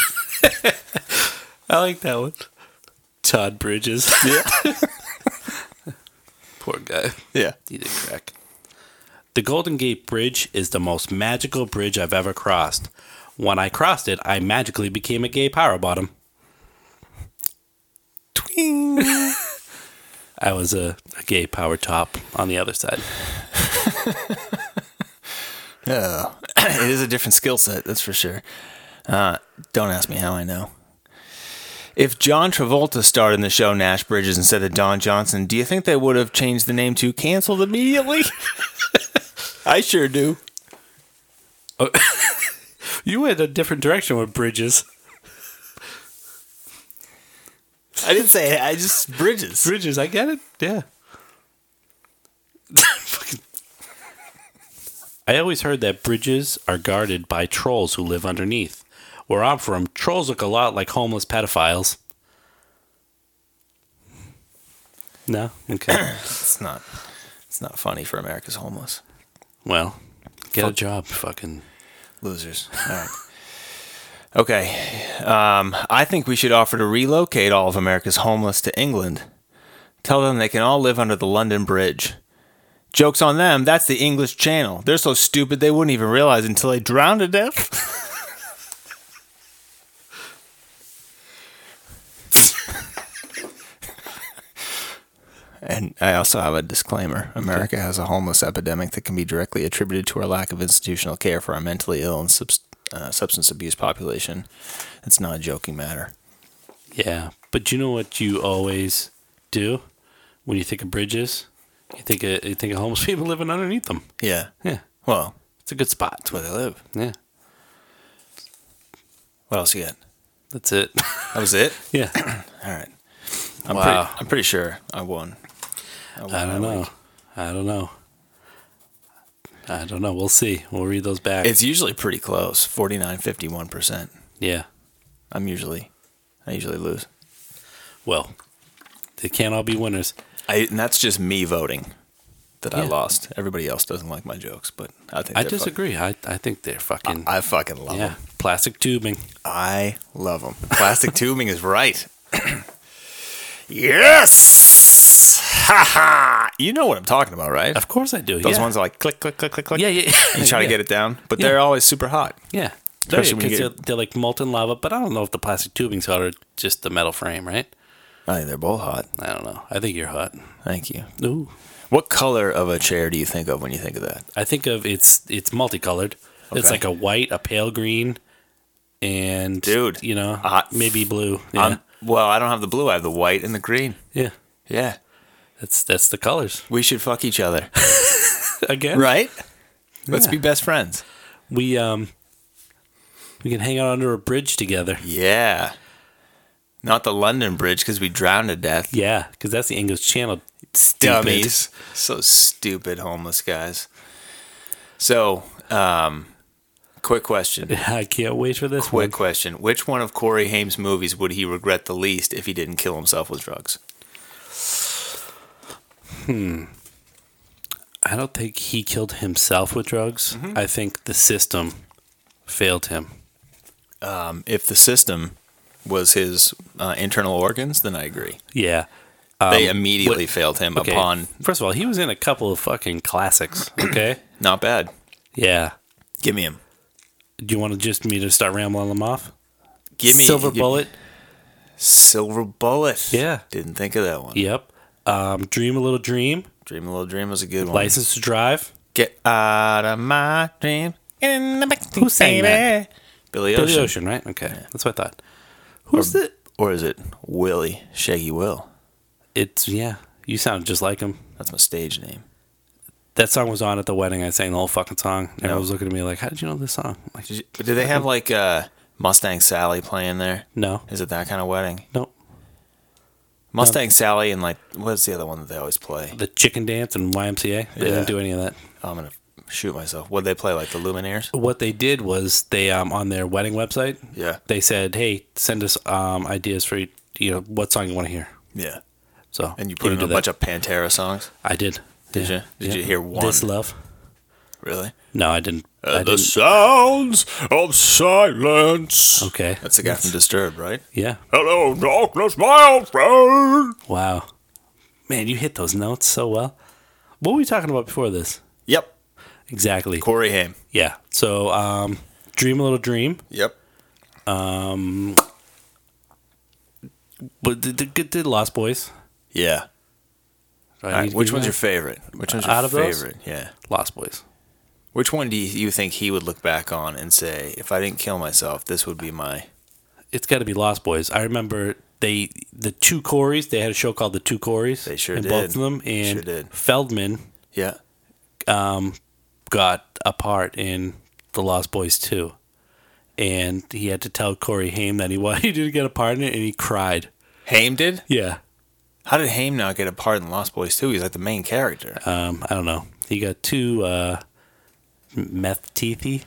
Speaker 3: I like that one. Todd Bridges.
Speaker 4: Yeah.
Speaker 3: Poor guy.
Speaker 4: Yeah.
Speaker 3: He did crack. The Golden Gate Bridge is the most magical bridge I've ever crossed. When I crossed it, I magically became a gay power bottom.
Speaker 4: Twing.
Speaker 3: I was a gay power top on the other side.
Speaker 4: Oh, it is a different skill set, that's for sure. Don't ask me how I know. If John Travolta starred in the show Nash Bridges instead of Don Johnson, do you think they would have changed the name to Canceled immediately? I sure do.
Speaker 3: Oh, you went a different direction with Bridges.
Speaker 4: I didn't say it, I just Bridges.
Speaker 3: Bridges, I get it. Yeah. Fucking- I always heard that bridges are guarded by trolls who live underneath. Where I'm from, trolls look a lot like homeless pedophiles. No? Okay.
Speaker 4: It's not funny for America's homeless.
Speaker 3: Well, get a job, fucking
Speaker 4: Losers. All right. Okay. I think we should offer to relocate all of America's homeless to England. Tell them they can all live under the London Bridge. Joke's on them, that's the English Channel. They're so stupid they wouldn't even realize until they drowned to death. And I also have a disclaimer. America has a homeless epidemic that can be directly attributed to our lack of institutional care for our mentally ill and substance abuse population. It's not a joking matter.
Speaker 3: Yeah, but you know what you always do when you think of bridges. You think of homeless people living underneath them.
Speaker 4: Yeah.
Speaker 3: Yeah,
Speaker 4: Well,
Speaker 3: it's a good spot.
Speaker 4: that's where they live.
Speaker 3: Yeah,
Speaker 4: What else you got?
Speaker 3: that's it.
Speaker 4: That was it?
Speaker 3: Yeah,
Speaker 4: All right.
Speaker 3: Wow.
Speaker 4: I'm pretty sure I won.
Speaker 3: I don't know. I don't know. We'll see. We'll read those back.
Speaker 4: It's usually pretty close. 49-51%.
Speaker 3: Yeah.
Speaker 4: I usually lose.
Speaker 3: Well, they can't all be winners.
Speaker 4: And that's just me voting that I
Speaker 3: Yeah.
Speaker 4: lost. Everybody else doesn't like my jokes, but I think
Speaker 3: I
Speaker 4: they're
Speaker 3: disagree. I think they're fucking.
Speaker 4: I fucking love
Speaker 3: Yeah,
Speaker 4: them.
Speaker 3: plastic tubing.
Speaker 4: I love them. Plastic tubing is right. Yes! Ha ha! You know what I'm talking about, right?
Speaker 3: Of course I do.
Speaker 4: Those
Speaker 3: yeah.
Speaker 4: ones are like click, click, click, click, click.
Speaker 3: Yeah, yeah.
Speaker 4: You try to get it down, but they're always super hot.
Speaker 3: Yeah.
Speaker 4: Especially when you
Speaker 3: Because
Speaker 4: get-
Speaker 3: they're like molten lava, but I don't know if the plastic tubing's hot or just the metal frame, right?
Speaker 4: I think they're both hot.
Speaker 3: I don't know. I think you're hot.
Speaker 4: Thank you.
Speaker 3: Ooh.
Speaker 4: What color of a chair do you think of when you think of that?
Speaker 3: I think of it's multicolored. It's
Speaker 4: Okay.
Speaker 3: like a white, a pale green, and
Speaker 4: Dude,
Speaker 3: maybe blue. Yeah.
Speaker 4: Well, I don't have the blue. I have the white and the green.
Speaker 3: Yeah.
Speaker 4: Yeah.
Speaker 3: That's the colors.
Speaker 4: We should fuck each other.
Speaker 3: Again.
Speaker 4: Right? Let's
Speaker 3: Yeah.
Speaker 4: be best friends.
Speaker 3: We can hang out under a bridge together.
Speaker 4: Yeah. Not the London Bridge because we drowned to death.
Speaker 3: Yeah, because that's the English Channel. Stupid.
Speaker 4: Dummies. So stupid, homeless guys. So, quick question.
Speaker 3: I can't wait for this
Speaker 4: Quick
Speaker 3: one.
Speaker 4: question. Which one of Corey Haim's movies would he regret the least if he didn't kill himself with drugs?
Speaker 3: I don't think he killed himself with drugs.
Speaker 4: Mm-hmm.
Speaker 3: I think the system failed him.
Speaker 4: If the system was his internal organs, then I agree.
Speaker 3: Yeah.
Speaker 4: They immediately failed him
Speaker 3: Okay.
Speaker 4: upon...
Speaker 3: First of all, he was in a couple of fucking classics. Okay.
Speaker 4: Not bad.
Speaker 3: Yeah.
Speaker 4: Give me him.
Speaker 3: Do you want to just me to start rambling them off?
Speaker 4: Give me
Speaker 3: Silver Bullet.
Speaker 4: Silver Bullet.
Speaker 3: Yeah.
Speaker 4: Didn't think of that one.
Speaker 3: Yep. Dream a Little Dream.
Speaker 4: Dream a Little Dream was a good one.
Speaker 3: License to Drive.
Speaker 4: Get out of my dream. In the back
Speaker 3: Who sang that?
Speaker 4: Billy Ocean.
Speaker 3: Billy Ocean, right? Okay. That's what I thought. Who's the...
Speaker 4: Or is it Willie Shaggy Will?
Speaker 3: It's, yeah. You sound just like him.
Speaker 4: That's my stage name.
Speaker 3: That song was on at the wedding. I sang the whole fucking song. And
Speaker 4: No.
Speaker 3: I was looking at me like, how did you know this song? I'm like,
Speaker 4: Did they have like Mustang Sally playing there?
Speaker 3: no.
Speaker 4: Is it that kind of wedding?
Speaker 3: Nope.
Speaker 4: Mustang Sally and like, what's the other one that they always play?
Speaker 3: The Chicken Dance and YMCA. They
Speaker 4: Yeah.
Speaker 3: didn't do any of that.
Speaker 4: Oh, I'm going to shoot myself. What did they play? Like the Lumineers?
Speaker 3: What they did was they on their wedding website,
Speaker 4: Yeah.
Speaker 3: they said, "Hey, send us ideas for what song you want to hear."
Speaker 4: Yeah.
Speaker 3: So
Speaker 4: And you put in a bunch of Pantera songs?
Speaker 3: I did.
Speaker 4: Did you? Did you hear one?
Speaker 3: This Love?
Speaker 4: Really?
Speaker 3: No, I didn't. I
Speaker 4: The
Speaker 3: didn't.
Speaker 4: sounds of silence.
Speaker 3: Okay.
Speaker 4: That's the guy from Disturbed, right?
Speaker 3: Yeah.
Speaker 4: Hello, darkness, my old friend.
Speaker 3: Wow. Man, you hit those notes so well. What were we talking about before this?
Speaker 4: Yep.
Speaker 3: Exactly.
Speaker 4: Corey Haim.
Speaker 3: Yeah. So, Dream a Little Dream.
Speaker 4: Yep.
Speaker 3: But did Lost Boys?
Speaker 4: Yeah.
Speaker 3: Do I
Speaker 4: All right,
Speaker 3: need to
Speaker 4: which
Speaker 3: give
Speaker 4: one's
Speaker 3: you
Speaker 4: your
Speaker 3: that?
Speaker 4: favorite? Which one's your
Speaker 3: Out of those?
Speaker 4: favorite? Yeah.
Speaker 3: Lost Boys?
Speaker 4: Which one do you think he would look back on and say, if I didn't kill myself, this would be my...
Speaker 3: It's got to be Lost Boys. I remember the two Coreys. They had a show called The Two Coreys.
Speaker 4: They sure
Speaker 3: and
Speaker 4: did.
Speaker 3: both of them. And
Speaker 4: Sure did.
Speaker 3: Feldman
Speaker 4: Yeah.
Speaker 3: got a part in The Lost Boys 2. And he had to tell Corey Haim that he didn't get a part in it, and he cried.
Speaker 4: Haim did?
Speaker 3: Yeah.
Speaker 4: How did Haim not get a part in Lost Boys 2? He's like the main character.
Speaker 3: I don't know. He got two meth teethy.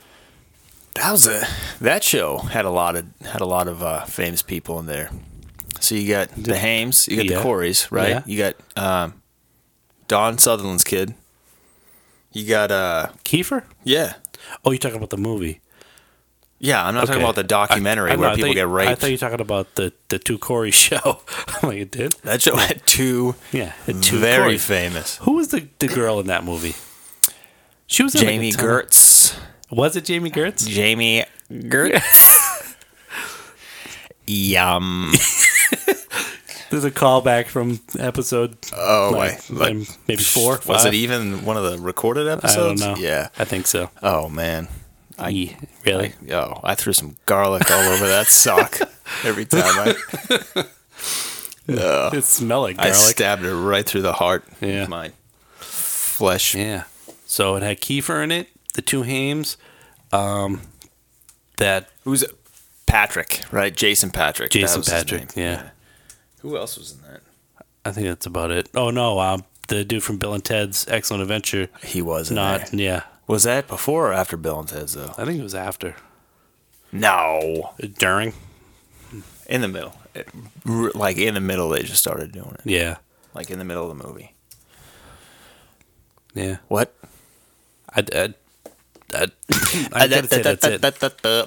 Speaker 4: That show had a lot of famous people in there. So you got the Haims, you got
Speaker 3: Yeah.
Speaker 4: the Coreys, right?
Speaker 3: Yeah.
Speaker 4: You got Don Sutherland's kid. You got
Speaker 3: Kiefer?
Speaker 4: yeah.
Speaker 3: Oh, you're talking about the movie.
Speaker 4: Yeah, I'm not talking
Speaker 3: Okay.
Speaker 4: about the documentary
Speaker 3: I know,
Speaker 4: where
Speaker 3: I
Speaker 4: people
Speaker 3: thought
Speaker 4: get raped.
Speaker 3: I thought you were talking about the two Corey show. I'm like, it did?
Speaker 4: That show had two
Speaker 3: Yeah. The two
Speaker 4: very
Speaker 3: Coreys.
Speaker 4: famous.
Speaker 3: Who was the girl in that movie? She was in
Speaker 4: Jamie
Speaker 3: like a ton-
Speaker 4: Gertz.
Speaker 3: Was it Jamie Gertz?
Speaker 4: Jamie Gertz. Yum.
Speaker 3: There's a callback from episode.
Speaker 4: Oh,
Speaker 3: maybe 4.
Speaker 4: Was
Speaker 3: 5?
Speaker 4: it even one of the recorded
Speaker 3: I don't
Speaker 4: episodes?
Speaker 3: know.
Speaker 4: Yeah.
Speaker 3: I think so.
Speaker 4: Oh man.
Speaker 3: Really?
Speaker 4: I threw some garlic all over that sock every time.
Speaker 3: It smelled like
Speaker 4: I
Speaker 3: garlic.
Speaker 4: stabbed it right through the heart.
Speaker 3: Yeah.
Speaker 4: With my flesh.
Speaker 3: Yeah. So it had kefir in it, the two Hames, that
Speaker 4: Who's it? Patrick, right? Jason Patrick. That
Speaker 3: Jason
Speaker 4: was his
Speaker 3: Patrick,
Speaker 4: name.
Speaker 3: yeah.
Speaker 4: Who else was in that?
Speaker 3: I think that's about it. Oh no, the dude from Bill and Ted's Excellent Adventure.
Speaker 4: He was in
Speaker 3: Not
Speaker 4: there.
Speaker 3: yeah.
Speaker 4: Was that before or after Bill and Ted's, though?
Speaker 3: I think it was after.
Speaker 4: No.
Speaker 3: During.
Speaker 4: In the middle. Like, in the middle, they just started doing it.
Speaker 3: Yeah.
Speaker 4: Like, in the middle of the movie.
Speaker 3: Yeah.
Speaker 4: What?
Speaker 3: I gotta say that's it.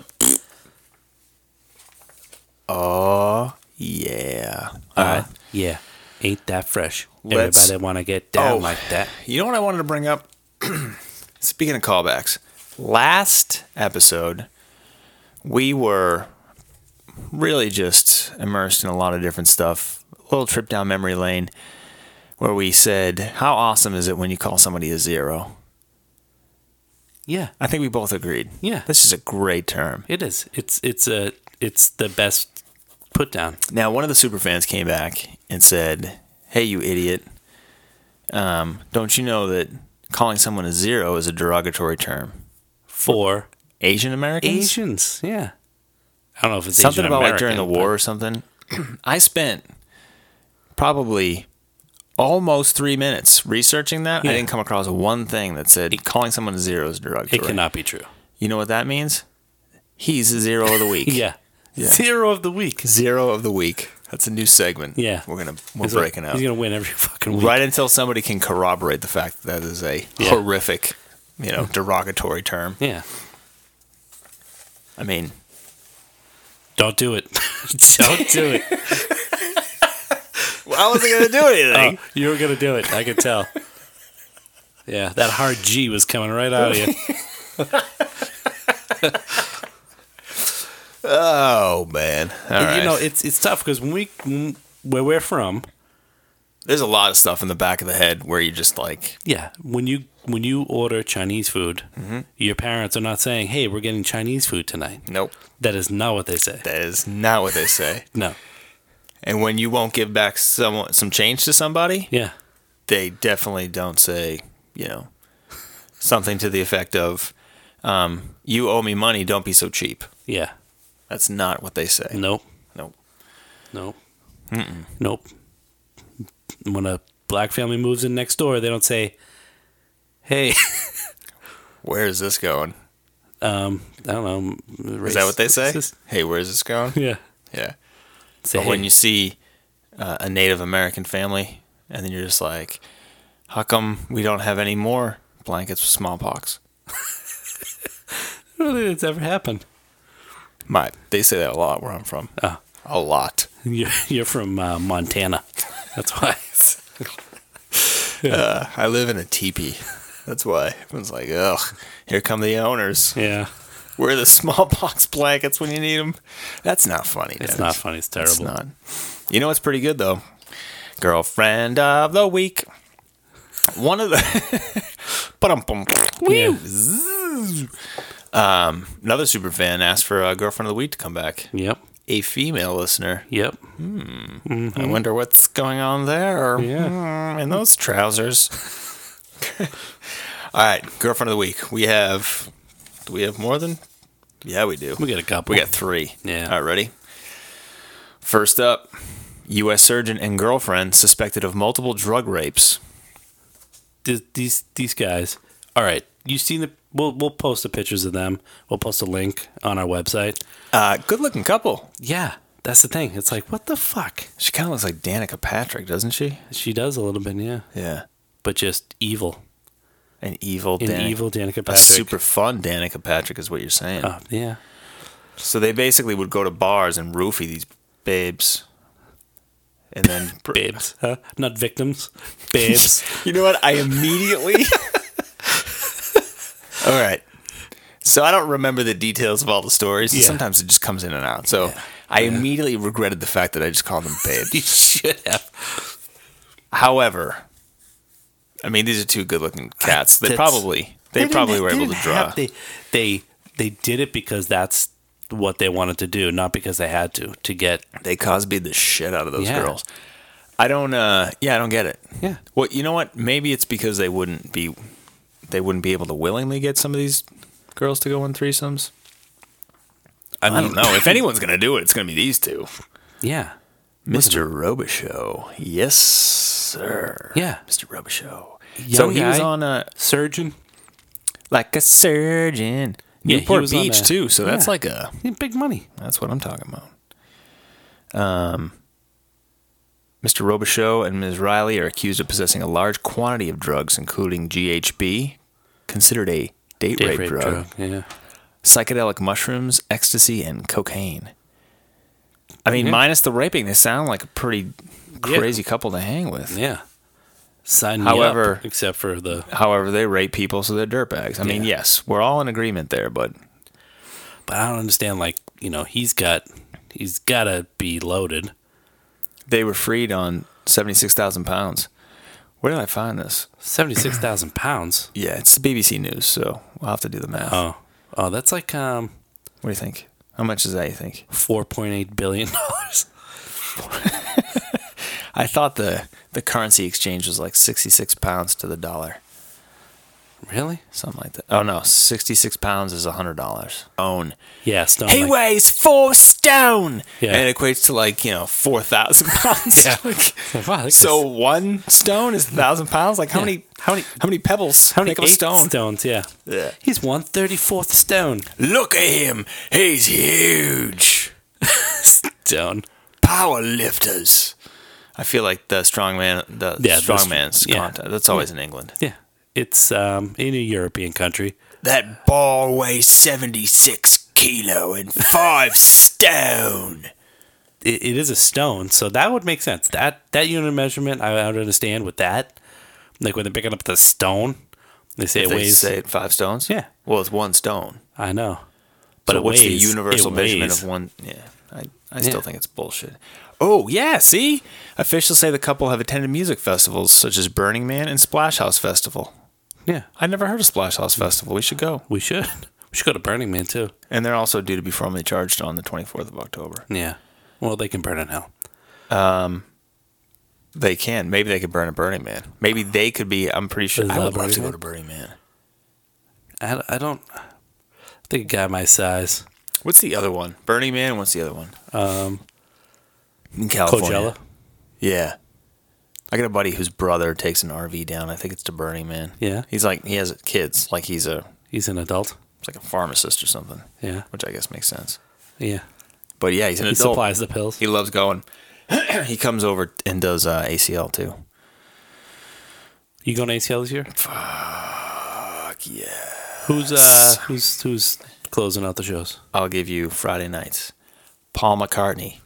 Speaker 4: Oh, yeah. All right.
Speaker 3: Yeah. Ain't that fresh?
Speaker 4: Let's-
Speaker 3: Everybody want to get down like that.
Speaker 4: You know what I wanted to bring up? Speaking of callbacks, last episode, we were really just immersed in a lot of different stuff. A little trip down memory lane where we said, how awesome is it when you call somebody a zero?
Speaker 3: Yeah.
Speaker 4: I think we both agreed.
Speaker 3: Yeah.
Speaker 4: This is a great term.
Speaker 3: It is. It's the best put down.
Speaker 4: Now, one of the superfans came back and said, hey, you idiot. Don't you know that calling someone a zero is a derogatory term?
Speaker 3: For
Speaker 4: Asian Americans?
Speaker 3: Asians. Yeah. I don't know if it's
Speaker 4: Something
Speaker 3: Asian
Speaker 4: about like during the
Speaker 3: American,
Speaker 4: war or something. I spent probably almost 3 minutes researching that.
Speaker 3: Yeah.
Speaker 4: I didn't come across one thing that said calling someone a zero is derogatory.
Speaker 3: It cannot be true.
Speaker 4: You know what that means? He's a zero of the week.
Speaker 3: Yeah.
Speaker 4: Yeah.
Speaker 3: Zero of the week.
Speaker 4: Zero of the week. That's a new segment.
Speaker 3: Yeah.
Speaker 4: We're
Speaker 3: He's
Speaker 4: breaking out.
Speaker 3: He's gonna win every fucking week.
Speaker 4: Right until somebody can corroborate the fact that is a
Speaker 3: Yeah.
Speaker 4: horrific, derogatory term.
Speaker 3: Yeah.
Speaker 4: I mean,
Speaker 3: Don't do it. Don't do it.
Speaker 4: I wasn't going to do anything.
Speaker 3: Oh, you were gonna do it. I could tell. Yeah, that hard G was coming right out of you.
Speaker 4: Oh, man. All right.
Speaker 3: You know, it's tough because where we're from,
Speaker 4: There's a lot of stuff in the back of the head where you just like,
Speaker 3: yeah, when you order Chinese food,
Speaker 4: Mm-hmm.
Speaker 3: your parents are not saying, "Hey, we're getting Chinese food tonight."
Speaker 4: nope,
Speaker 3: That is not what they say.
Speaker 4: that is not what they say.
Speaker 3: No.
Speaker 4: And when you won't give back some change to somebody,
Speaker 3: Yeah.
Speaker 4: they definitely don't say, something to the effect of, you owe me money, don't be so cheap.
Speaker 3: Yeah.
Speaker 4: That's not what they say.
Speaker 3: Nope.
Speaker 4: Nope.
Speaker 3: Nope. Nope. When a black family moves in next door, they don't say, "Hey,
Speaker 4: Where is this going?
Speaker 3: I don't know."
Speaker 4: Is that what they say?
Speaker 3: racist?
Speaker 4: Hey, where's this going?
Speaker 3: Yeah.
Speaker 4: Yeah.
Speaker 3: Say,
Speaker 4: But when
Speaker 3: "Hey."
Speaker 4: you see a Native American family, and then you're just like, how come we don't have any more blankets with smallpox?
Speaker 3: I don't think it's ever happened.
Speaker 4: They say that a lot where I'm from.
Speaker 3: Oh.
Speaker 4: A lot.
Speaker 3: You're from Montana. That's why.
Speaker 4: I live in a teepee. That's why. Everyone's like, ugh, here come the owners.
Speaker 3: Yeah.
Speaker 4: Where are the smallpox blankets when you need them? That's not funny.
Speaker 3: It's
Speaker 4: Dennis.
Speaker 3: not funny. It's terrible.
Speaker 4: It's not. You know what's pretty good, though? Girlfriend of the week. One of the... Ba-dum-bum.
Speaker 3: Yeah.
Speaker 4: Another super fan asked for a girlfriend of the week to come back.
Speaker 3: Yep.
Speaker 4: A female listener.
Speaker 3: Yep.
Speaker 4: I wonder what's going on there.
Speaker 3: Yeah.
Speaker 4: In those trousers. All right, girlfriend of the week. Do we have more than? Yeah, we do.
Speaker 3: We got a couple.
Speaker 4: We got 3.
Speaker 3: Yeah.
Speaker 4: All right, ready? First up, U.S. surgeon and girlfriend suspected of multiple drug rapes.
Speaker 3: These guys. All right. You seen the? We'll post the pictures of them. We'll post a link on our website.
Speaker 4: Good looking couple.
Speaker 3: Yeah, that's the thing. It's like, what the fuck?
Speaker 4: She kind of looks like Danica Patrick, doesn't she?
Speaker 3: She does a little bit, yeah.
Speaker 4: Yeah.
Speaker 3: But just evil.
Speaker 4: An evil
Speaker 3: Evil Danica
Speaker 4: A
Speaker 3: Patrick.
Speaker 4: super fun Danica Patrick is what you're saying.
Speaker 3: Oh, yeah.
Speaker 4: So they basically would go to bars and roofie these babes. And then...
Speaker 3: Babes. Huh? Not victims. Babes.
Speaker 4: You know what? I immediately... All right. So I don't remember the details of all the stories.
Speaker 3: Yeah.
Speaker 4: Sometimes it just comes in and out. So I immediately regretted the fact that I just called them
Speaker 3: You
Speaker 4: babes.
Speaker 3: should have.
Speaker 4: However, I mean, these are 2 good-looking cats. They
Speaker 3: That's-
Speaker 4: probably were able to draw.
Speaker 3: They did it because that's what they wanted to do, not because they had to get.
Speaker 4: They Cosby'd the shit out of those
Speaker 3: Yeah.
Speaker 4: girls. I don't get it.
Speaker 3: Yeah.
Speaker 4: Well, you know what? Maybe it's because they wouldn't be able to willingly get some of these girls to go on threesomes. I don't know. If anyone's going to do it, it's going to be these two.
Speaker 3: Yeah.
Speaker 4: Mr. Robichaux. Yes, sir.
Speaker 3: Yeah.
Speaker 4: Mr. Robichaux.
Speaker 3: Young
Speaker 4: So he was
Speaker 3: guy.
Speaker 4: on
Speaker 3: Surgeon.
Speaker 4: Like a surgeon.
Speaker 3: Yeah, he
Speaker 4: Newport
Speaker 3: was on
Speaker 4: Beach,
Speaker 3: a-
Speaker 4: too. So that's
Speaker 3: yeah.
Speaker 4: like a...
Speaker 3: Big money.
Speaker 4: That's what I'm talking about. Mr. Robichaux and Ms. Riley are accused of possessing a large quantity of drugs, including GHB, considered a date rape drug,
Speaker 3: Yeah.
Speaker 4: psychedelic mushrooms, ecstasy, and cocaine. I mean, minus the raping, they sound like a pretty crazy couple to hang with.
Speaker 3: Yeah. Sign me
Speaker 4: However-
Speaker 3: up, except for the...
Speaker 4: However, they rape people, so they're dirtbags. I mean, yes, we're all in agreement there, but
Speaker 3: But I don't understand, like, he's got to be loaded.
Speaker 4: they were freed on 76,000 pounds. Where did I find this?
Speaker 3: 76,000 pounds.
Speaker 4: Yeah, it's the BBC News, so we'll have to do the math.
Speaker 3: Oh, that's like
Speaker 4: What do you think? How much is that, you think?
Speaker 3: $4.8 billion.
Speaker 4: I thought the currency exchange was like 66 pounds to the dollar.
Speaker 3: Really?
Speaker 4: Something like that. Oh, no. 66 pounds is $100. Own.
Speaker 3: Yeah, Stone.
Speaker 4: He
Speaker 3: like-
Speaker 4: weighs 4 stone!
Speaker 3: Yeah.
Speaker 4: And it equates to like, 4,000 pounds.
Speaker 3: Yeah.
Speaker 4: Like,
Speaker 3: Wow, look at
Speaker 4: so
Speaker 3: this.
Speaker 4: 1 stone is 1,000 pounds? Like how
Speaker 3: Yeah.
Speaker 4: many pebbles
Speaker 3: How many
Speaker 4: make up a stone?
Speaker 3: stones? Yeah.
Speaker 4: Yeah.
Speaker 3: He's 1/34th stone.
Speaker 4: Look at him. He's huge.
Speaker 3: Stone.
Speaker 4: Power lifters. I feel like the strongman's
Speaker 3: yeah.
Speaker 4: contest. That's always in England.
Speaker 3: Yeah. It's in a European country.
Speaker 4: That ball weighs 76 kilo and 5 stone.
Speaker 3: It is a stone, so that would make sense. That unit of measurement, I would understand with that. Like when they're picking up the stone, they say
Speaker 4: If
Speaker 3: it
Speaker 4: they
Speaker 3: weighs.
Speaker 4: say 5 stones?
Speaker 3: Yeah.
Speaker 4: Well, it's 1 stone.
Speaker 3: I know.
Speaker 4: But
Speaker 3: But it
Speaker 4: what's
Speaker 3: weighs,
Speaker 4: the universal
Speaker 3: it
Speaker 4: measurement
Speaker 3: weighs.
Speaker 4: of 1? Yeah. I still
Speaker 3: Yeah.
Speaker 4: think it's bullshit. Oh, yeah, see? Officials say the couple have attended music festivals such as Burning Man and Splash House Festival.
Speaker 3: Yeah,
Speaker 4: I'd never heard of Splash House Festival. We should go.
Speaker 3: we should. We should go to Burning Man too.
Speaker 4: And they're also due to be formally charged on the 24th of October.
Speaker 3: Yeah. Well, they can burn in hell.
Speaker 4: They can. Maybe they could burn a Burning Man. Maybe they could be. I'm pretty sure.
Speaker 3: Is
Speaker 4: I
Speaker 3: that
Speaker 4: would love to
Speaker 3: Burning
Speaker 4: go
Speaker 3: Man?
Speaker 4: to Burning Man.
Speaker 3: I think a guy my size.
Speaker 4: What's the other one? Burning Man. What's the other one? In California.
Speaker 3: Coachella.
Speaker 4: Yeah. I got a buddy whose brother takes an RV down. I think it's to Burning Man.
Speaker 3: Yeah.
Speaker 4: He's like, he has kids. Like he's
Speaker 3: He's an adult.
Speaker 4: like a pharmacist or something.
Speaker 3: Yeah.
Speaker 4: Which I guess makes sense.
Speaker 3: Yeah.
Speaker 4: But yeah, he's an
Speaker 3: He
Speaker 4: adult.
Speaker 3: supplies the pills.
Speaker 4: He loves going. He comes over and does ACL too.
Speaker 3: You going to ACL this year?
Speaker 4: Fuck yeah.
Speaker 3: Who's closing out the shows?
Speaker 4: I'll give you Friday nights. Paul McCartney.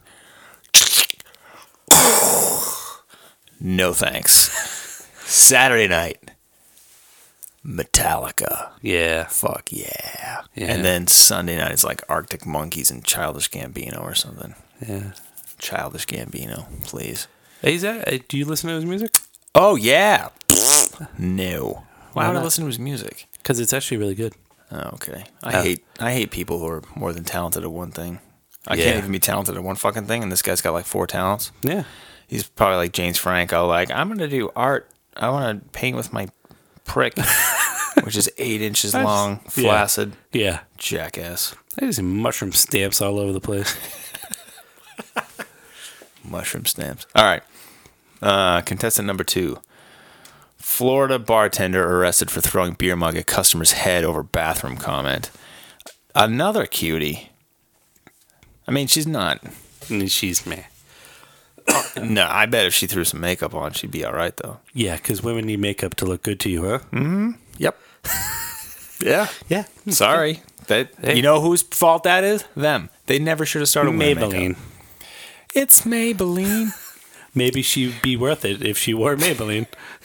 Speaker 4: No thanks. Saturday night. Metallica.
Speaker 3: Yeah.
Speaker 4: Fuck yeah.
Speaker 3: Yeah.
Speaker 4: And then Sunday night is like Arctic Monkeys and Childish Gambino or something.
Speaker 3: Yeah.
Speaker 4: Childish Gambino, please.
Speaker 3: Hey, do you listen to his music?
Speaker 4: Oh yeah. No. Why would I
Speaker 3: not?
Speaker 4: listen to his music?
Speaker 3: Because it's actually really good.
Speaker 4: Oh, okay. I hate people who are more than talented at one thing. I can't even be talented at one fucking thing, and this guy's got like 4 talents.
Speaker 3: Yeah.
Speaker 4: He's probably like James Franco, like, I'm gonna do art. I want to paint with my prick, which is 8 inches long,
Speaker 3: Yeah.
Speaker 4: flaccid.
Speaker 3: Yeah.
Speaker 4: Jackass.
Speaker 3: I just see mushroom stamps all over the place.
Speaker 4: Mushroom stamps. All right. Contestant number 2. Florida bartender arrested for throwing beer mug at customer's head over bathroom comment. Another cutie. I mean, she's not.
Speaker 3: And she's meh.
Speaker 4: No, I bet if she threw some makeup on, she'd be all right, though.
Speaker 3: Yeah, because women need makeup to look good to you, huh?
Speaker 4: Yep. Yeah.
Speaker 3: Yeah.
Speaker 4: Sorry. That
Speaker 3: Hey.
Speaker 4: You know whose fault that is? Them. They never should have started wearing
Speaker 3: Maybelline.
Speaker 4: makeup. It's Maybelline.
Speaker 3: Maybe she'd be worth it if she wore Maybelline.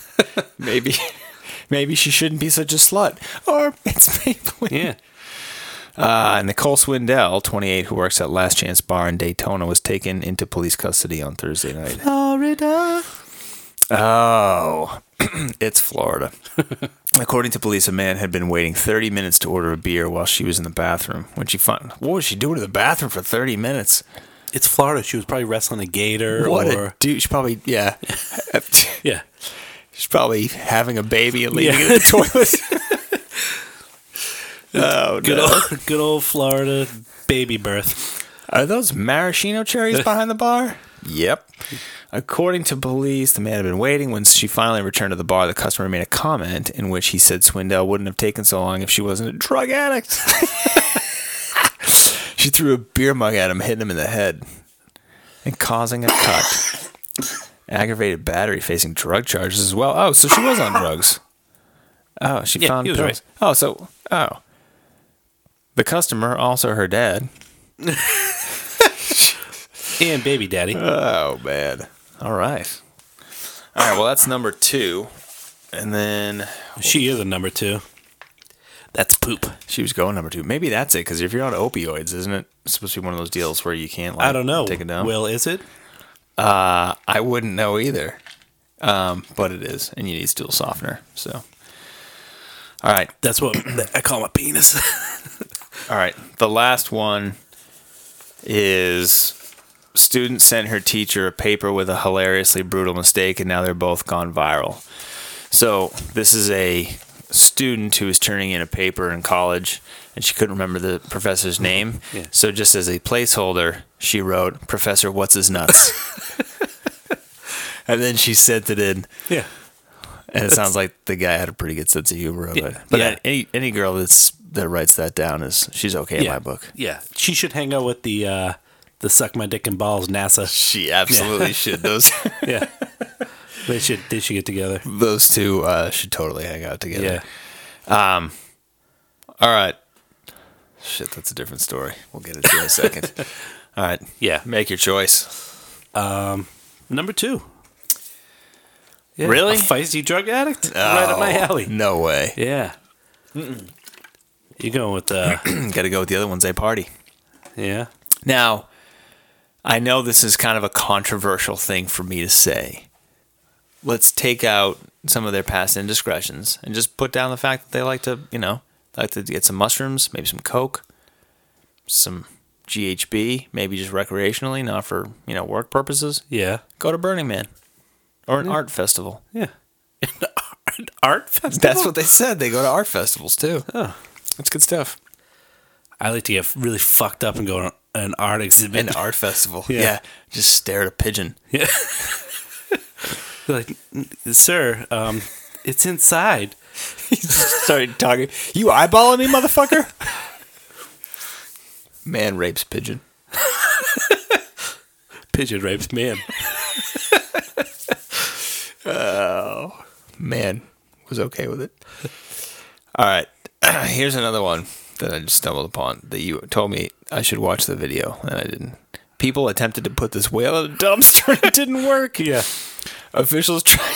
Speaker 4: Maybe she shouldn't be such a slut. Or it's Maybelline.
Speaker 3: Yeah.
Speaker 4: Nicole Swindell, 28, who works at Last Chance Bar in Daytona, was taken into police custody on Thursday night.
Speaker 3: Florida.
Speaker 4: Oh, it's Florida. According to police, a man had been waiting 30 minutes to order a beer while she was in the bathroom. What was she doing in the bathroom for 30 minutes?
Speaker 3: It's Florida. She was probably wrestling a gator
Speaker 4: What
Speaker 3: or
Speaker 4: a dude. She's probably, yeah.
Speaker 3: yeah.
Speaker 4: She's probably having a baby and leaving
Speaker 3: Yeah.
Speaker 4: it in the toilet. Oh, no.
Speaker 3: Good old Florida baby birth.
Speaker 4: Are those maraschino cherries behind the bar? Yep. According to police, the man had been waiting. When she finally returned to the bar, the customer made a comment in which he said Swindell wouldn't have taken so long if she wasn't a drug addict. She threw a beer mug at him, hitting him in the head, and causing a cut. Aggravated battery, facing drug charges as well. Oh, so she was on drugs. Oh, she found
Speaker 3: he was
Speaker 4: pills.
Speaker 3: right.
Speaker 4: The customer, also her dad.
Speaker 3: And baby daddy.
Speaker 4: Oh, man. All right. Well, that's number 2. And then
Speaker 3: She is a number 2. That's poop.
Speaker 4: she was going number 2. Maybe that's it, because if you're on opioids, isn't it supposed to be one of those deals where you can't, like,
Speaker 3: I don't know.
Speaker 4: take it down?
Speaker 3: Will, is it?
Speaker 4: I wouldn't know either. But it is, and you need stool softener. So, all right.
Speaker 3: That's what I call my penis.
Speaker 4: All right. The last one is student sent her teacher a paper with a hilariously brutal mistake, and now they're both gone viral. So this is a student who was turning in a paper in college, and she couldn't remember the professor's name.
Speaker 3: Yeah.
Speaker 4: So just as a placeholder, she wrote, "Professor, what's his nuts?" And then she sent it in.
Speaker 3: Yeah.
Speaker 4: And it sounds like the guy had a pretty good sense of humor of it. But
Speaker 3: yeah.
Speaker 4: any girl that writes that down she's okay in my book.
Speaker 3: Yeah. She should hang out with the Suck My Dick and Balls NASA.
Speaker 4: She absolutely should. Those
Speaker 3: Yeah. They should get together.
Speaker 4: those two should totally hang out together.
Speaker 3: Yeah.
Speaker 4: All right. Shit, that's a different story. We'll get into it in a second. All right.
Speaker 3: Yeah.
Speaker 4: Make your choice.
Speaker 3: Number 2. Yeah,
Speaker 4: Really?
Speaker 3: A feisty drug addict? Right up my alley.
Speaker 4: No way.
Speaker 3: Yeah. You're going with
Speaker 4: Got to go with the other ones. They party.
Speaker 3: yeah.
Speaker 4: Now, I know this is kind of a controversial thing for me to say. Let's take out some of their past indiscretions and just put down the fact that they like to get some mushrooms, maybe some coke, some GHB, maybe just recreationally, not for, work purposes.
Speaker 3: Yeah.
Speaker 4: Go to Burning Man or an art festival.
Speaker 3: Yeah. An art festival?
Speaker 4: That's what they said. They go to art festivals too.
Speaker 3: Oh.
Speaker 4: That's good stuff.
Speaker 3: I like to get really fucked up and go to an art exhibit.
Speaker 4: An art festival.
Speaker 3: Yeah.
Speaker 4: Yeah. Just stare at a pigeon.
Speaker 3: Yeah. Like, sir, it's inside.
Speaker 4: He just started talking. You eyeballing me, motherfucker? Man rapes pigeon.
Speaker 3: Pigeon rapes man.
Speaker 4: Man was okay with it. All right. Here's another one that I just stumbled upon that you told me I should watch the video, and I didn't. People attempted to put this whale in a dumpster, and it didn't work.
Speaker 3: Yeah.
Speaker 4: Officials try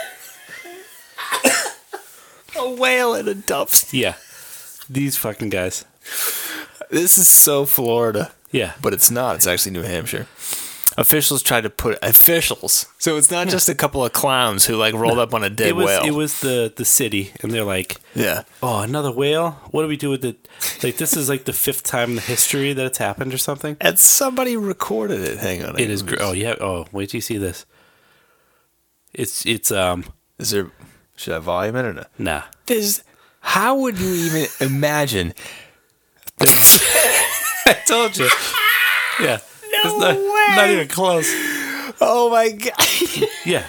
Speaker 4: a whale in a dumpster.
Speaker 3: Yeah. These fucking guys.
Speaker 4: This is so Florida.
Speaker 3: Yeah.
Speaker 4: But it's not. It's actually New Hampshire. Officials tried to put officials. So it's not just a couple of clowns who rolled up on a dead whale.
Speaker 3: It was the city, and they're like,
Speaker 4: Yeah.
Speaker 3: oh, another whale? What do we do with it? Like, this is like the 5th time in the history that it's happened or something.
Speaker 4: And somebody recorded it. Hang on.
Speaker 3: It is. Oh yeah. Oh, wait till you see this. It's
Speaker 4: Is there? Should I volume it or not?
Speaker 3: nah.
Speaker 4: How would you even imagine?
Speaker 3: I told you. Yeah.
Speaker 4: No
Speaker 3: Not
Speaker 4: way.
Speaker 3: even close.
Speaker 4: Oh my god.
Speaker 3: Yeah.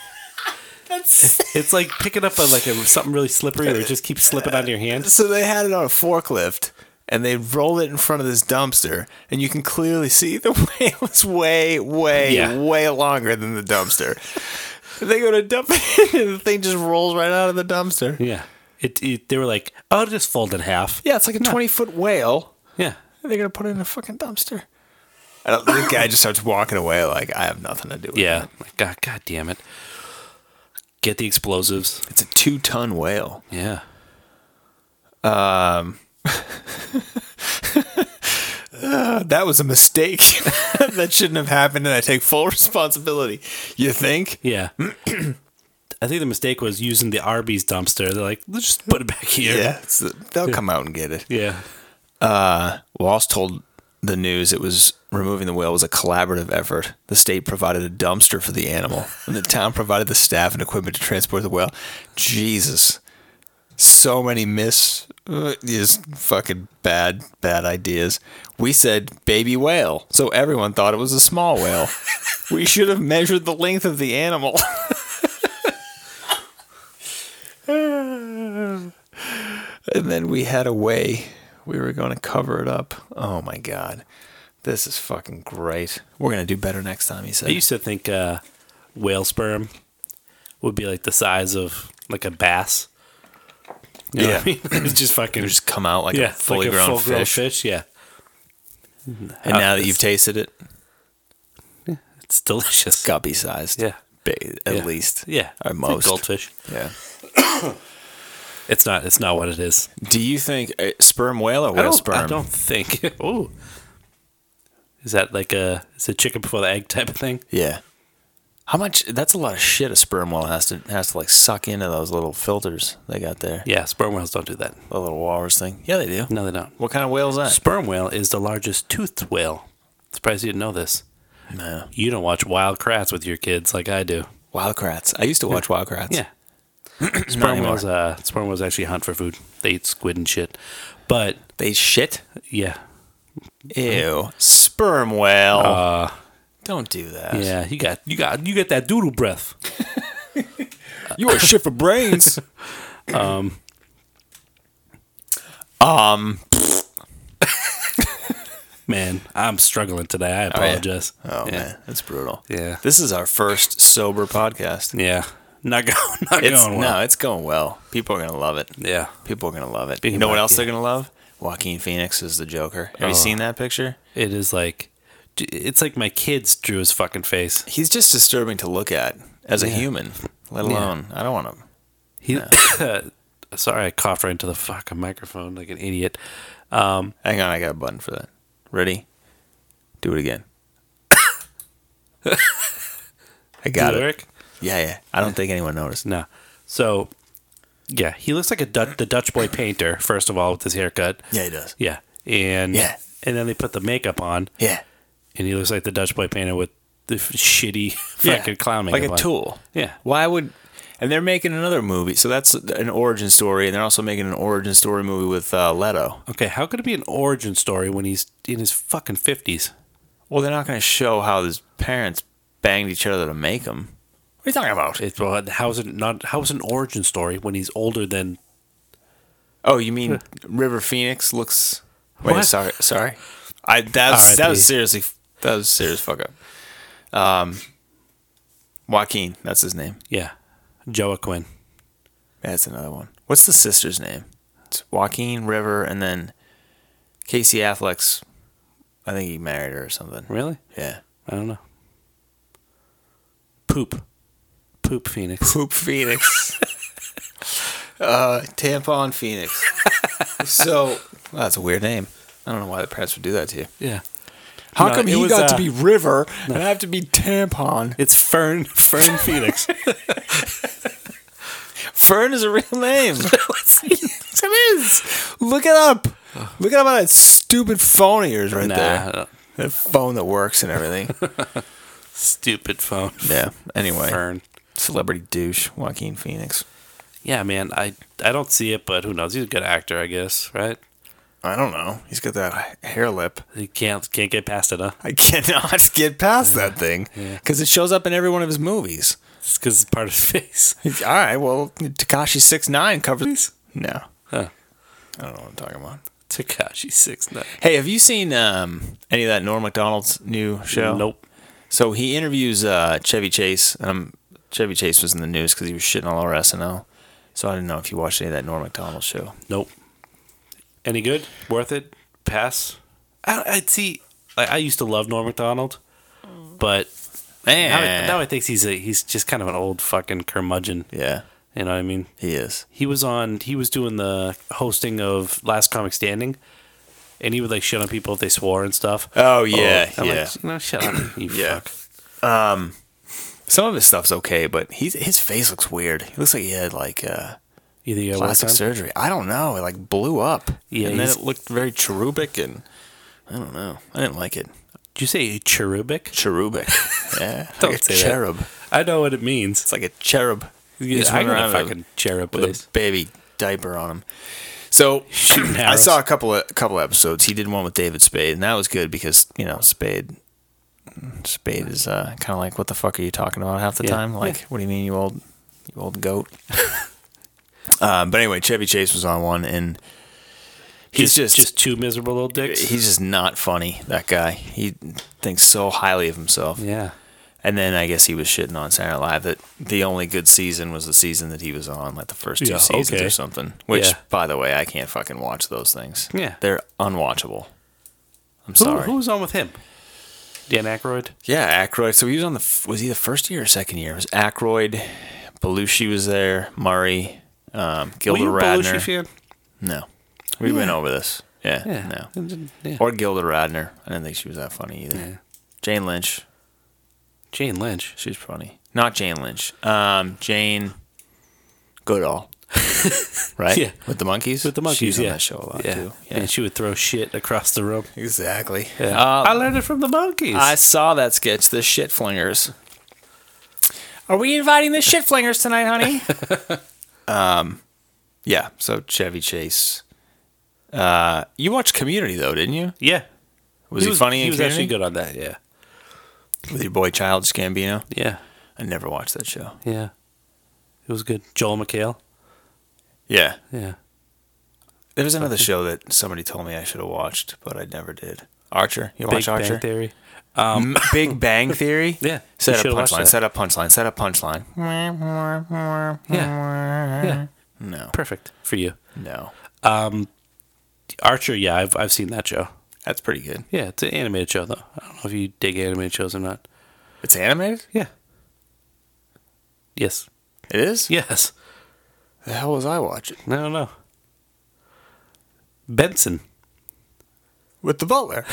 Speaker 3: It's like picking up something really slippery or it just keeps slipping onto your hand.
Speaker 4: So they had it on a forklift, and they rolled it in front of this dumpster, and you can clearly see the whale is way longer than the dumpster. They go to dump it, and the thing just rolls right out of the dumpster.
Speaker 3: Yeah. They were like, oh, it'll just fold in half.
Speaker 4: Yeah, it's like a 20-foot whale.
Speaker 3: Yeah.
Speaker 4: They're going to put it in a fucking dumpster. The guy just starts walking away like, I have nothing to do with
Speaker 3: Yeah.
Speaker 4: it.
Speaker 3: Like, God damn it. Get the explosives.
Speaker 4: It's a 2-ton whale.
Speaker 3: Yeah.
Speaker 4: That was a mistake. That shouldn't have happened, and I take full responsibility. You think?
Speaker 3: Yeah. I think the mistake was using the Arby's dumpster. They're like, let's just put it back here.
Speaker 4: Yeah. They'll come out and get it.
Speaker 3: Yeah.
Speaker 4: Walsh told the news, it was removing the whale was a collaborative effort. The state provided a dumpster for the animal, and the town provided the staff and equipment to transport the whale. Jesus. So many just fucking bad ideas. We said baby whale, so everyone thought it was a small whale. We should have measured the length of the animal. And then we had a way we were going to cover it up. Oh my God. This is fucking great. We're going to do better next time, he said.
Speaker 3: I used to think whale sperm would be like the size of like a bass. You know what I mean? It's just fucking...
Speaker 4: It'll just come out like a fully grown fish.
Speaker 3: Yeah.
Speaker 4: And now that you've tasted it,
Speaker 3: it's delicious.
Speaker 4: guppy sized.
Speaker 3: Yeah.
Speaker 4: At least.
Speaker 3: Yeah.
Speaker 4: Or
Speaker 3: It's
Speaker 4: most.
Speaker 3: like goldfish.
Speaker 4: Yeah.
Speaker 3: It's not what it is.
Speaker 4: Do you think sperm whale or whale sperm?
Speaker 3: I don't think. Oh. Is that like is it chicken before the egg type of thing?
Speaker 4: Yeah. How much? That's a lot of shit a sperm whale has to like suck into those little filters they got there.
Speaker 3: Yeah, sperm whales don't do that.
Speaker 4: The little walrus thing. Yeah, they do.
Speaker 3: No, they don't.
Speaker 4: What kind of whale is that?
Speaker 3: Sperm whale is the largest toothed whale. Surprised you didn't know this.
Speaker 4: No.
Speaker 3: You don't watch Wild Kratts with your kids like I do.
Speaker 4: Wild Kratts. I used to watch Wild Kratts.
Speaker 3: Yeah.
Speaker 4: Not anymore.
Speaker 3: Sperm whales actually hunt for food. They eat squid and shit. But
Speaker 4: They shit?
Speaker 3: yeah.
Speaker 4: Ew. Sperm whale. Don't do that.
Speaker 3: Yeah, you get that doodle breath.
Speaker 4: You are shit for brains.
Speaker 3: Man, I'm struggling today. I apologize.
Speaker 4: Oh,
Speaker 3: Yeah.
Speaker 4: man. That's brutal.
Speaker 3: Yeah.
Speaker 4: This is our first sober podcast.
Speaker 3: Yeah. Not going well.
Speaker 4: No, it's going well. People are going to love it.
Speaker 3: Yeah.
Speaker 4: People are going to love it.
Speaker 3: Speaking
Speaker 4: You know what
Speaker 3: about-
Speaker 4: else
Speaker 3: yeah.
Speaker 4: they're going to love? Joaquin Phoenix is the Joker. Have you seen that picture?
Speaker 3: It is like it's like my kids drew his fucking face.
Speaker 4: He's just disturbing to look at as a human, let alone, I don't want to.
Speaker 3: He sorry, I coughed right into the fucking microphone like an idiot.
Speaker 4: Hang on, I got a button for that. Ready? Do it again. I got it.
Speaker 3: Eric?
Speaker 4: Yeah. I don't think anyone noticed.
Speaker 3: No. So, yeah, he looks like the Dutch boy painter, first of all, with his haircut.
Speaker 4: Yeah, he does.
Speaker 3: Yeah. And
Speaker 4: Yeah.
Speaker 3: and then they put the makeup on,
Speaker 4: Yeah.
Speaker 3: and he looks like the Dutch boy painter with the shitty fucking clown makeup
Speaker 4: like a
Speaker 3: on.
Speaker 4: tool.
Speaker 3: Yeah.
Speaker 4: Why would... And they're making another movie. So that's an origin story. And they're also making an origin story movie with Leto.
Speaker 3: Okay, how could it be an origin story when he's in his fucking 50s?
Speaker 4: Well, they're not going to show how his parents banged each other to make him. What are you talking about?
Speaker 3: How's it an origin story when he's older than...
Speaker 4: Oh, you mean River Phoenix looks... Wait,
Speaker 3: What?
Speaker 4: sorry. That was
Speaker 3: R.I.P.
Speaker 4: seriously... That was a serious fuck up. Joaquin, that's his name.
Speaker 3: Yeah, Joaquin.
Speaker 4: That's another one. What's the sister's name? It's Joaquin, River, and then Casey Affleck's... I think he married her or something.
Speaker 3: Really?
Speaker 4: Yeah.
Speaker 3: I don't know. Poop Phoenix.
Speaker 4: Poop Phoenix. Tampon Phoenix. So... Well, that's a weird name. I don't know why the parents would do that to you.
Speaker 3: Yeah.
Speaker 4: How
Speaker 3: No,
Speaker 4: come
Speaker 3: it
Speaker 4: he
Speaker 3: was,
Speaker 4: got to be River and I have to be Tampon?
Speaker 3: It's Fern Phoenix.
Speaker 4: Fern is a real name. It is. Look it up. Look it up on that stupid phone of yours right there.
Speaker 3: Nah,
Speaker 4: That phone that works and everything.
Speaker 3: stupid phone.
Speaker 4: Yeah. Anyway.
Speaker 3: Fern.
Speaker 4: Celebrity douche, Joaquin Phoenix.
Speaker 3: Yeah, man. I don't see it, but who knows? He's a good actor, I guess. Right?
Speaker 4: I don't know. He's got that hair lip.
Speaker 3: He can't get past it, huh?
Speaker 4: I cannot get past that thing because it shows up in every one of his movies.
Speaker 3: It's because it's part of his face.
Speaker 4: All right. Well, Tekashi 6ix9ine covers. No.
Speaker 3: Huh.
Speaker 4: I don't know what I'm talking about.
Speaker 3: Tekashi 6ix9ine.
Speaker 4: Hey, have you seen any of that Norm Macdonald's new show?
Speaker 3: Nope.
Speaker 4: So he interviews Chevy Chase. Chevy Chase was in the news because he was shitting all over SNL. So I didn't know if you watched any of that Norm Macdonald show.
Speaker 3: Nope. Any good? Worth it? Pass? I'd see. I used to love Norm Macdonald, but now I think he's just kind of an old fucking curmudgeon.
Speaker 4: Yeah,
Speaker 3: You know what I mean?
Speaker 4: he is.
Speaker 3: He was doing the hosting of Last Comic Standing, and he would like shit on people if they swore and stuff.
Speaker 4: Oh yeah,
Speaker 3: I'm
Speaker 4: yeah.
Speaker 3: like, shut up, you
Speaker 4: Yeah.
Speaker 3: fuck.
Speaker 4: Some of his stuff's okay, but his face looks weird. He looks like he had like
Speaker 3: Either you
Speaker 4: plastic surgery. I don't know. It like blew up.
Speaker 3: Yeah,
Speaker 4: and then
Speaker 3: he's-
Speaker 4: it looked very cherubic and I don't know. I didn't like it.
Speaker 3: Did you say cherubic?
Speaker 4: Cherubic. Yeah.
Speaker 3: Don't
Speaker 4: like a
Speaker 3: say that.
Speaker 4: cherub.
Speaker 3: I know what it means.
Speaker 4: It's like a cherub. You just
Speaker 3: I
Speaker 4: run
Speaker 3: got a
Speaker 4: around
Speaker 3: fucking cherub
Speaker 4: with
Speaker 3: place.
Speaker 4: a baby diaper on him. So
Speaker 3: Shooting
Speaker 4: I
Speaker 3: arrows.
Speaker 4: saw a couple episodes. He did one with David Spade, and that was good because Spade is kind of like, what the fuck are you talking about half the
Speaker 3: Yeah.
Speaker 4: time? Like, what do you mean, you old goat? But anyway, Chevy Chase was on one, and he's just
Speaker 3: two miserable little dicks.
Speaker 4: he's just not funny. That guy, he thinks so highly of himself.
Speaker 3: Yeah.
Speaker 4: And then I guess he was shitting on Saturday Night Live that the only good season was the season that he was on, like the first two
Speaker 3: Yeah,
Speaker 4: seasons
Speaker 3: okay.
Speaker 4: or something. Which,
Speaker 3: Yeah.
Speaker 4: by the way, I can't fucking watch those things.
Speaker 3: Yeah.
Speaker 4: They're unwatchable. I'm sorry.
Speaker 3: Who was on with him? Dan Aykroyd?
Speaker 4: Yeah, Aykroyd. So he was on was he the first year or second year? It was Aykroyd, Belushi was there, Murray, Gilda
Speaker 3: Were you a
Speaker 4: Radner.
Speaker 3: Belushi fan?
Speaker 4: No. We went over this. Yeah,
Speaker 3: Yeah.
Speaker 4: no.
Speaker 3: Yeah.
Speaker 4: Or Gilda Radner. I didn't think she was that funny either.
Speaker 3: Yeah.
Speaker 4: Jane Lynch.
Speaker 3: Jane Lynch.
Speaker 4: She's funny. Not Jane Lynch. Jane Goodall. Right?
Speaker 3: Yeah.
Speaker 4: With the monkeys?
Speaker 3: With the monkeys,
Speaker 4: She's
Speaker 3: yeah.
Speaker 4: on that show a lot,
Speaker 3: Yeah.
Speaker 4: too.
Speaker 3: And she would throw shit across the room.
Speaker 4: Exactly.
Speaker 3: Yeah. I learned it from the monkeys.
Speaker 4: I saw that sketch, the shit flingers. Are we inviting the shit flingers tonight, honey? Yeah, so Chevy Chase. You watched Community, though, didn't you?
Speaker 3: yeah.
Speaker 4: Was he funny in
Speaker 3: He was
Speaker 4: Community?
Speaker 3: actually good on that, yeah.
Speaker 4: With your boy Childish Gambino?
Speaker 3: Yeah.
Speaker 4: I never watched that show.
Speaker 3: Yeah. It was good. Joel McHale.
Speaker 4: Yeah.
Speaker 3: Yeah.
Speaker 4: There was another show that somebody told me I should have watched, but I never did. Archer? You watch
Speaker 3: Big
Speaker 4: Archer?
Speaker 3: Bang Theory.
Speaker 4: Big Bang Theory?
Speaker 3: Yeah.
Speaker 4: Set
Speaker 3: You
Speaker 4: up
Speaker 3: should've watched
Speaker 4: punchline,
Speaker 3: that.
Speaker 4: set up punchline, set up punchline.
Speaker 3: Yeah. Yeah.
Speaker 4: No.
Speaker 3: Perfect for you.
Speaker 4: No.
Speaker 3: Archer, yeah, I've seen that show.
Speaker 4: That's pretty good.
Speaker 3: Yeah, it's an animated show, though. I don't know if you dig animated shows or not.
Speaker 4: It's animated?
Speaker 3: Yeah. Yes.
Speaker 4: It is?
Speaker 3: Yes.
Speaker 4: The hell was I watching?
Speaker 3: I don't know. Benson.
Speaker 4: With the butler.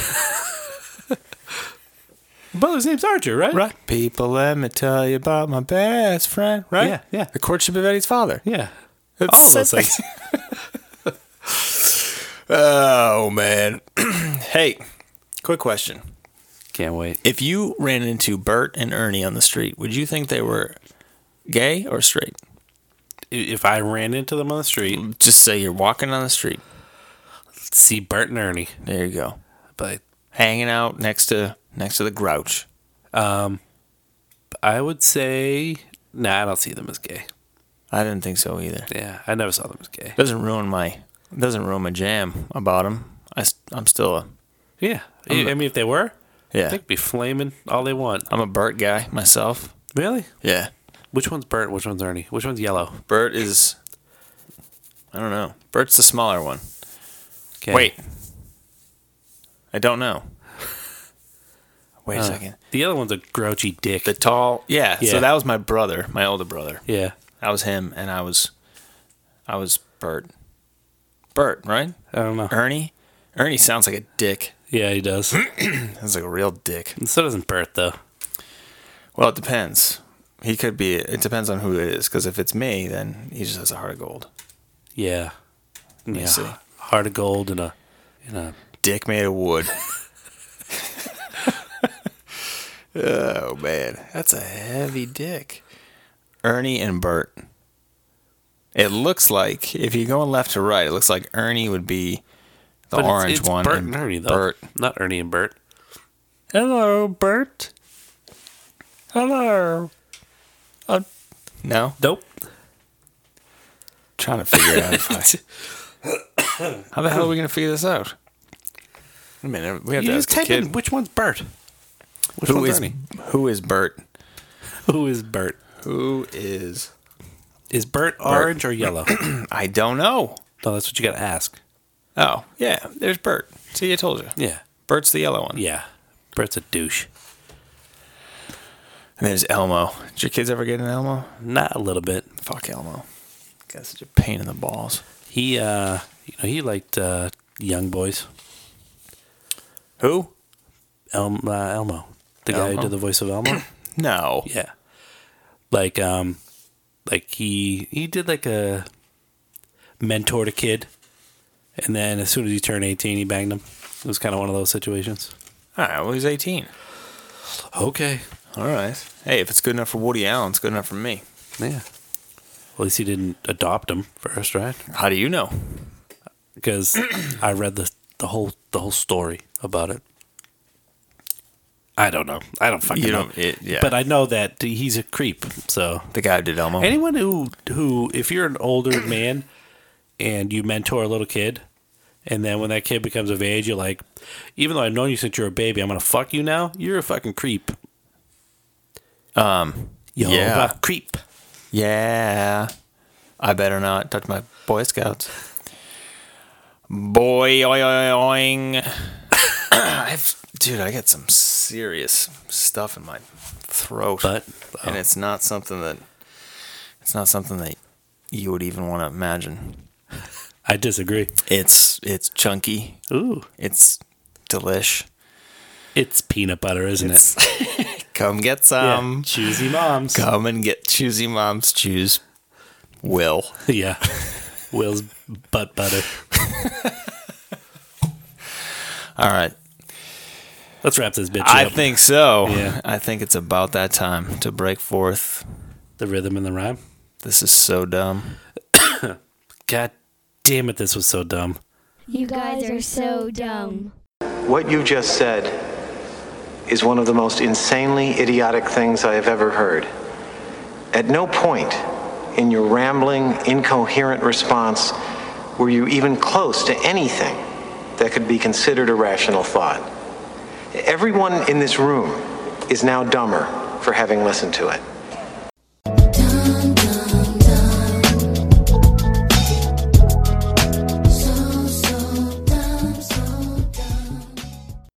Speaker 3: Butler's name's Archer, right?
Speaker 4: Right. People, let me tell you about my best friend. Right?
Speaker 3: Yeah, yeah.
Speaker 4: The Courtship of Eddie's Father.
Speaker 3: Yeah.
Speaker 4: It's
Speaker 3: All of those
Speaker 4: the
Speaker 3: things.
Speaker 4: Oh, man. Hey, quick question.
Speaker 3: Can't wait.
Speaker 4: If you ran into Bert and Ernie on the street, would you think they were gay or straight?
Speaker 3: If I ran into them on the street,
Speaker 4: Just say you're walking on the street.
Speaker 3: see Bert and Ernie.
Speaker 4: There you go.
Speaker 3: But
Speaker 4: Hanging out next to the Grouch.
Speaker 3: I would say, nah, I don't see them as gay.
Speaker 4: I didn't think so either.
Speaker 3: Yeah, I never saw them as gay.
Speaker 4: Doesn't ruin my jam about them. I'm still a
Speaker 3: Yeah. I mean, if they were,
Speaker 4: yeah.
Speaker 3: they'd be flaming all they want.
Speaker 4: I'm a Bert guy myself.
Speaker 3: Really?
Speaker 4: Yeah.
Speaker 3: Which one's Bert? Which one's Ernie? Which one's yellow?
Speaker 4: Bert is I don't know. Bert's the smaller one.
Speaker 3: Okay.
Speaker 4: Wait. I don't know. Wait a second.
Speaker 3: The other one's a grouchy dick.
Speaker 4: The tall yeah,
Speaker 3: Yeah.
Speaker 4: so that was my brother, my older brother.
Speaker 3: yeah.
Speaker 4: That was him and I was Bert. Bert, right?
Speaker 3: I don't know.
Speaker 4: Ernie? Ernie sounds like a dick.
Speaker 3: Yeah, he does.
Speaker 4: Sounds like a real dick.
Speaker 3: And so doesn't Bert, though.
Speaker 4: Well, it depends. He could be. It depends on who it is. Because if it's me, then he just has a heart of gold.
Speaker 3: Yeah.
Speaker 4: me
Speaker 3: Yeah.
Speaker 4: see.
Speaker 3: Heart of gold and a
Speaker 4: Dick made of wood. Oh man, that's a heavy dick. Ernie and Bert. It looks like if you're going left to right, it looks like Ernie would be the
Speaker 3: but
Speaker 4: orange
Speaker 3: it's
Speaker 4: one.
Speaker 3: Bert and Ernie, though.
Speaker 4: Bert.
Speaker 3: Not Ernie and Bert. Hello, Bert. Hello.
Speaker 4: No,
Speaker 3: Nope.
Speaker 4: trying to figure out if how the hell are we gonna figure this out? I mean, we have
Speaker 3: You
Speaker 4: to
Speaker 3: just
Speaker 4: ask the
Speaker 3: type in
Speaker 4: kid.
Speaker 3: which one's Bert. Which
Speaker 4: Who
Speaker 3: one's
Speaker 4: is
Speaker 3: Ernie?
Speaker 4: who is Bert?
Speaker 3: Who is Bert?
Speaker 4: Who is?
Speaker 3: Is Bert orange or yellow?
Speaker 4: I don't know.
Speaker 3: No, that's what you got to ask.
Speaker 4: Oh yeah, there's Bert. See, I told you.
Speaker 3: Yeah.
Speaker 4: Bert's the yellow one.
Speaker 3: Yeah. Bert's a douche.
Speaker 4: And there's Elmo. Did your kids ever get an Elmo?
Speaker 3: Not a little bit.
Speaker 4: Fuck Elmo. Guy's such a pain in the balls.
Speaker 3: He, he liked young boys.
Speaker 4: Who?
Speaker 3: Elmo. The guy who
Speaker 4: Elmo?
Speaker 3: did the voice of Elmo.
Speaker 4: No.
Speaker 3: Yeah. Like he did like a mentored a kid, and then as soon as he turned 18, he banged him. It was kind of one of those situations.
Speaker 4: All right, well, he's 18.
Speaker 3: Okay.
Speaker 4: All right. Hey, if it's good enough for Woody Allen, it's good enough for me.
Speaker 3: Yeah. Well, at least he didn't adopt him first, right?
Speaker 4: How do you know?
Speaker 3: Because I read the whole story about it. I don't know. I don't fucking know.
Speaker 4: Yeah.
Speaker 3: But I know that he's a creep. So
Speaker 4: The guy who did Elmo.
Speaker 3: anyone who if you're an older man and you mentor a little kid, and then when that kid becomes of age, you're like, even though I've known you since you're a baby, I'm gonna fuck you now. You're a fucking creep.
Speaker 4: Yeah.
Speaker 3: Creep.
Speaker 4: Yeah. I better not touch my Boy Scouts. Boing. Dude, I got some serious stuff in my throat. And it's not something that you would even want to imagine.
Speaker 3: I disagree.
Speaker 4: It's chunky.
Speaker 3: Ooh.
Speaker 4: It's delish.
Speaker 3: It's peanut butter, isn't it?
Speaker 4: Come get some.
Speaker 3: Yeah. Choosy moms.
Speaker 4: Come and get choosy moms. Choose Will.
Speaker 3: Yeah. Will's butt butter.
Speaker 4: All right.
Speaker 3: Let's wrap this bitch
Speaker 4: I
Speaker 3: up.
Speaker 4: think so.
Speaker 3: Yeah.
Speaker 4: I think it's about that time to break forth.
Speaker 3: The rhythm and the rhyme.
Speaker 4: This is so dumb.
Speaker 3: God damn it, this was so dumb.
Speaker 5: You guys are so dumb.
Speaker 1: What you just said is one of the most insanely idiotic things I have ever heard. At no point in your rambling, incoherent response were you even close to anything that could be considered a rational thought. Everyone in this room is now dumber for having listened to it.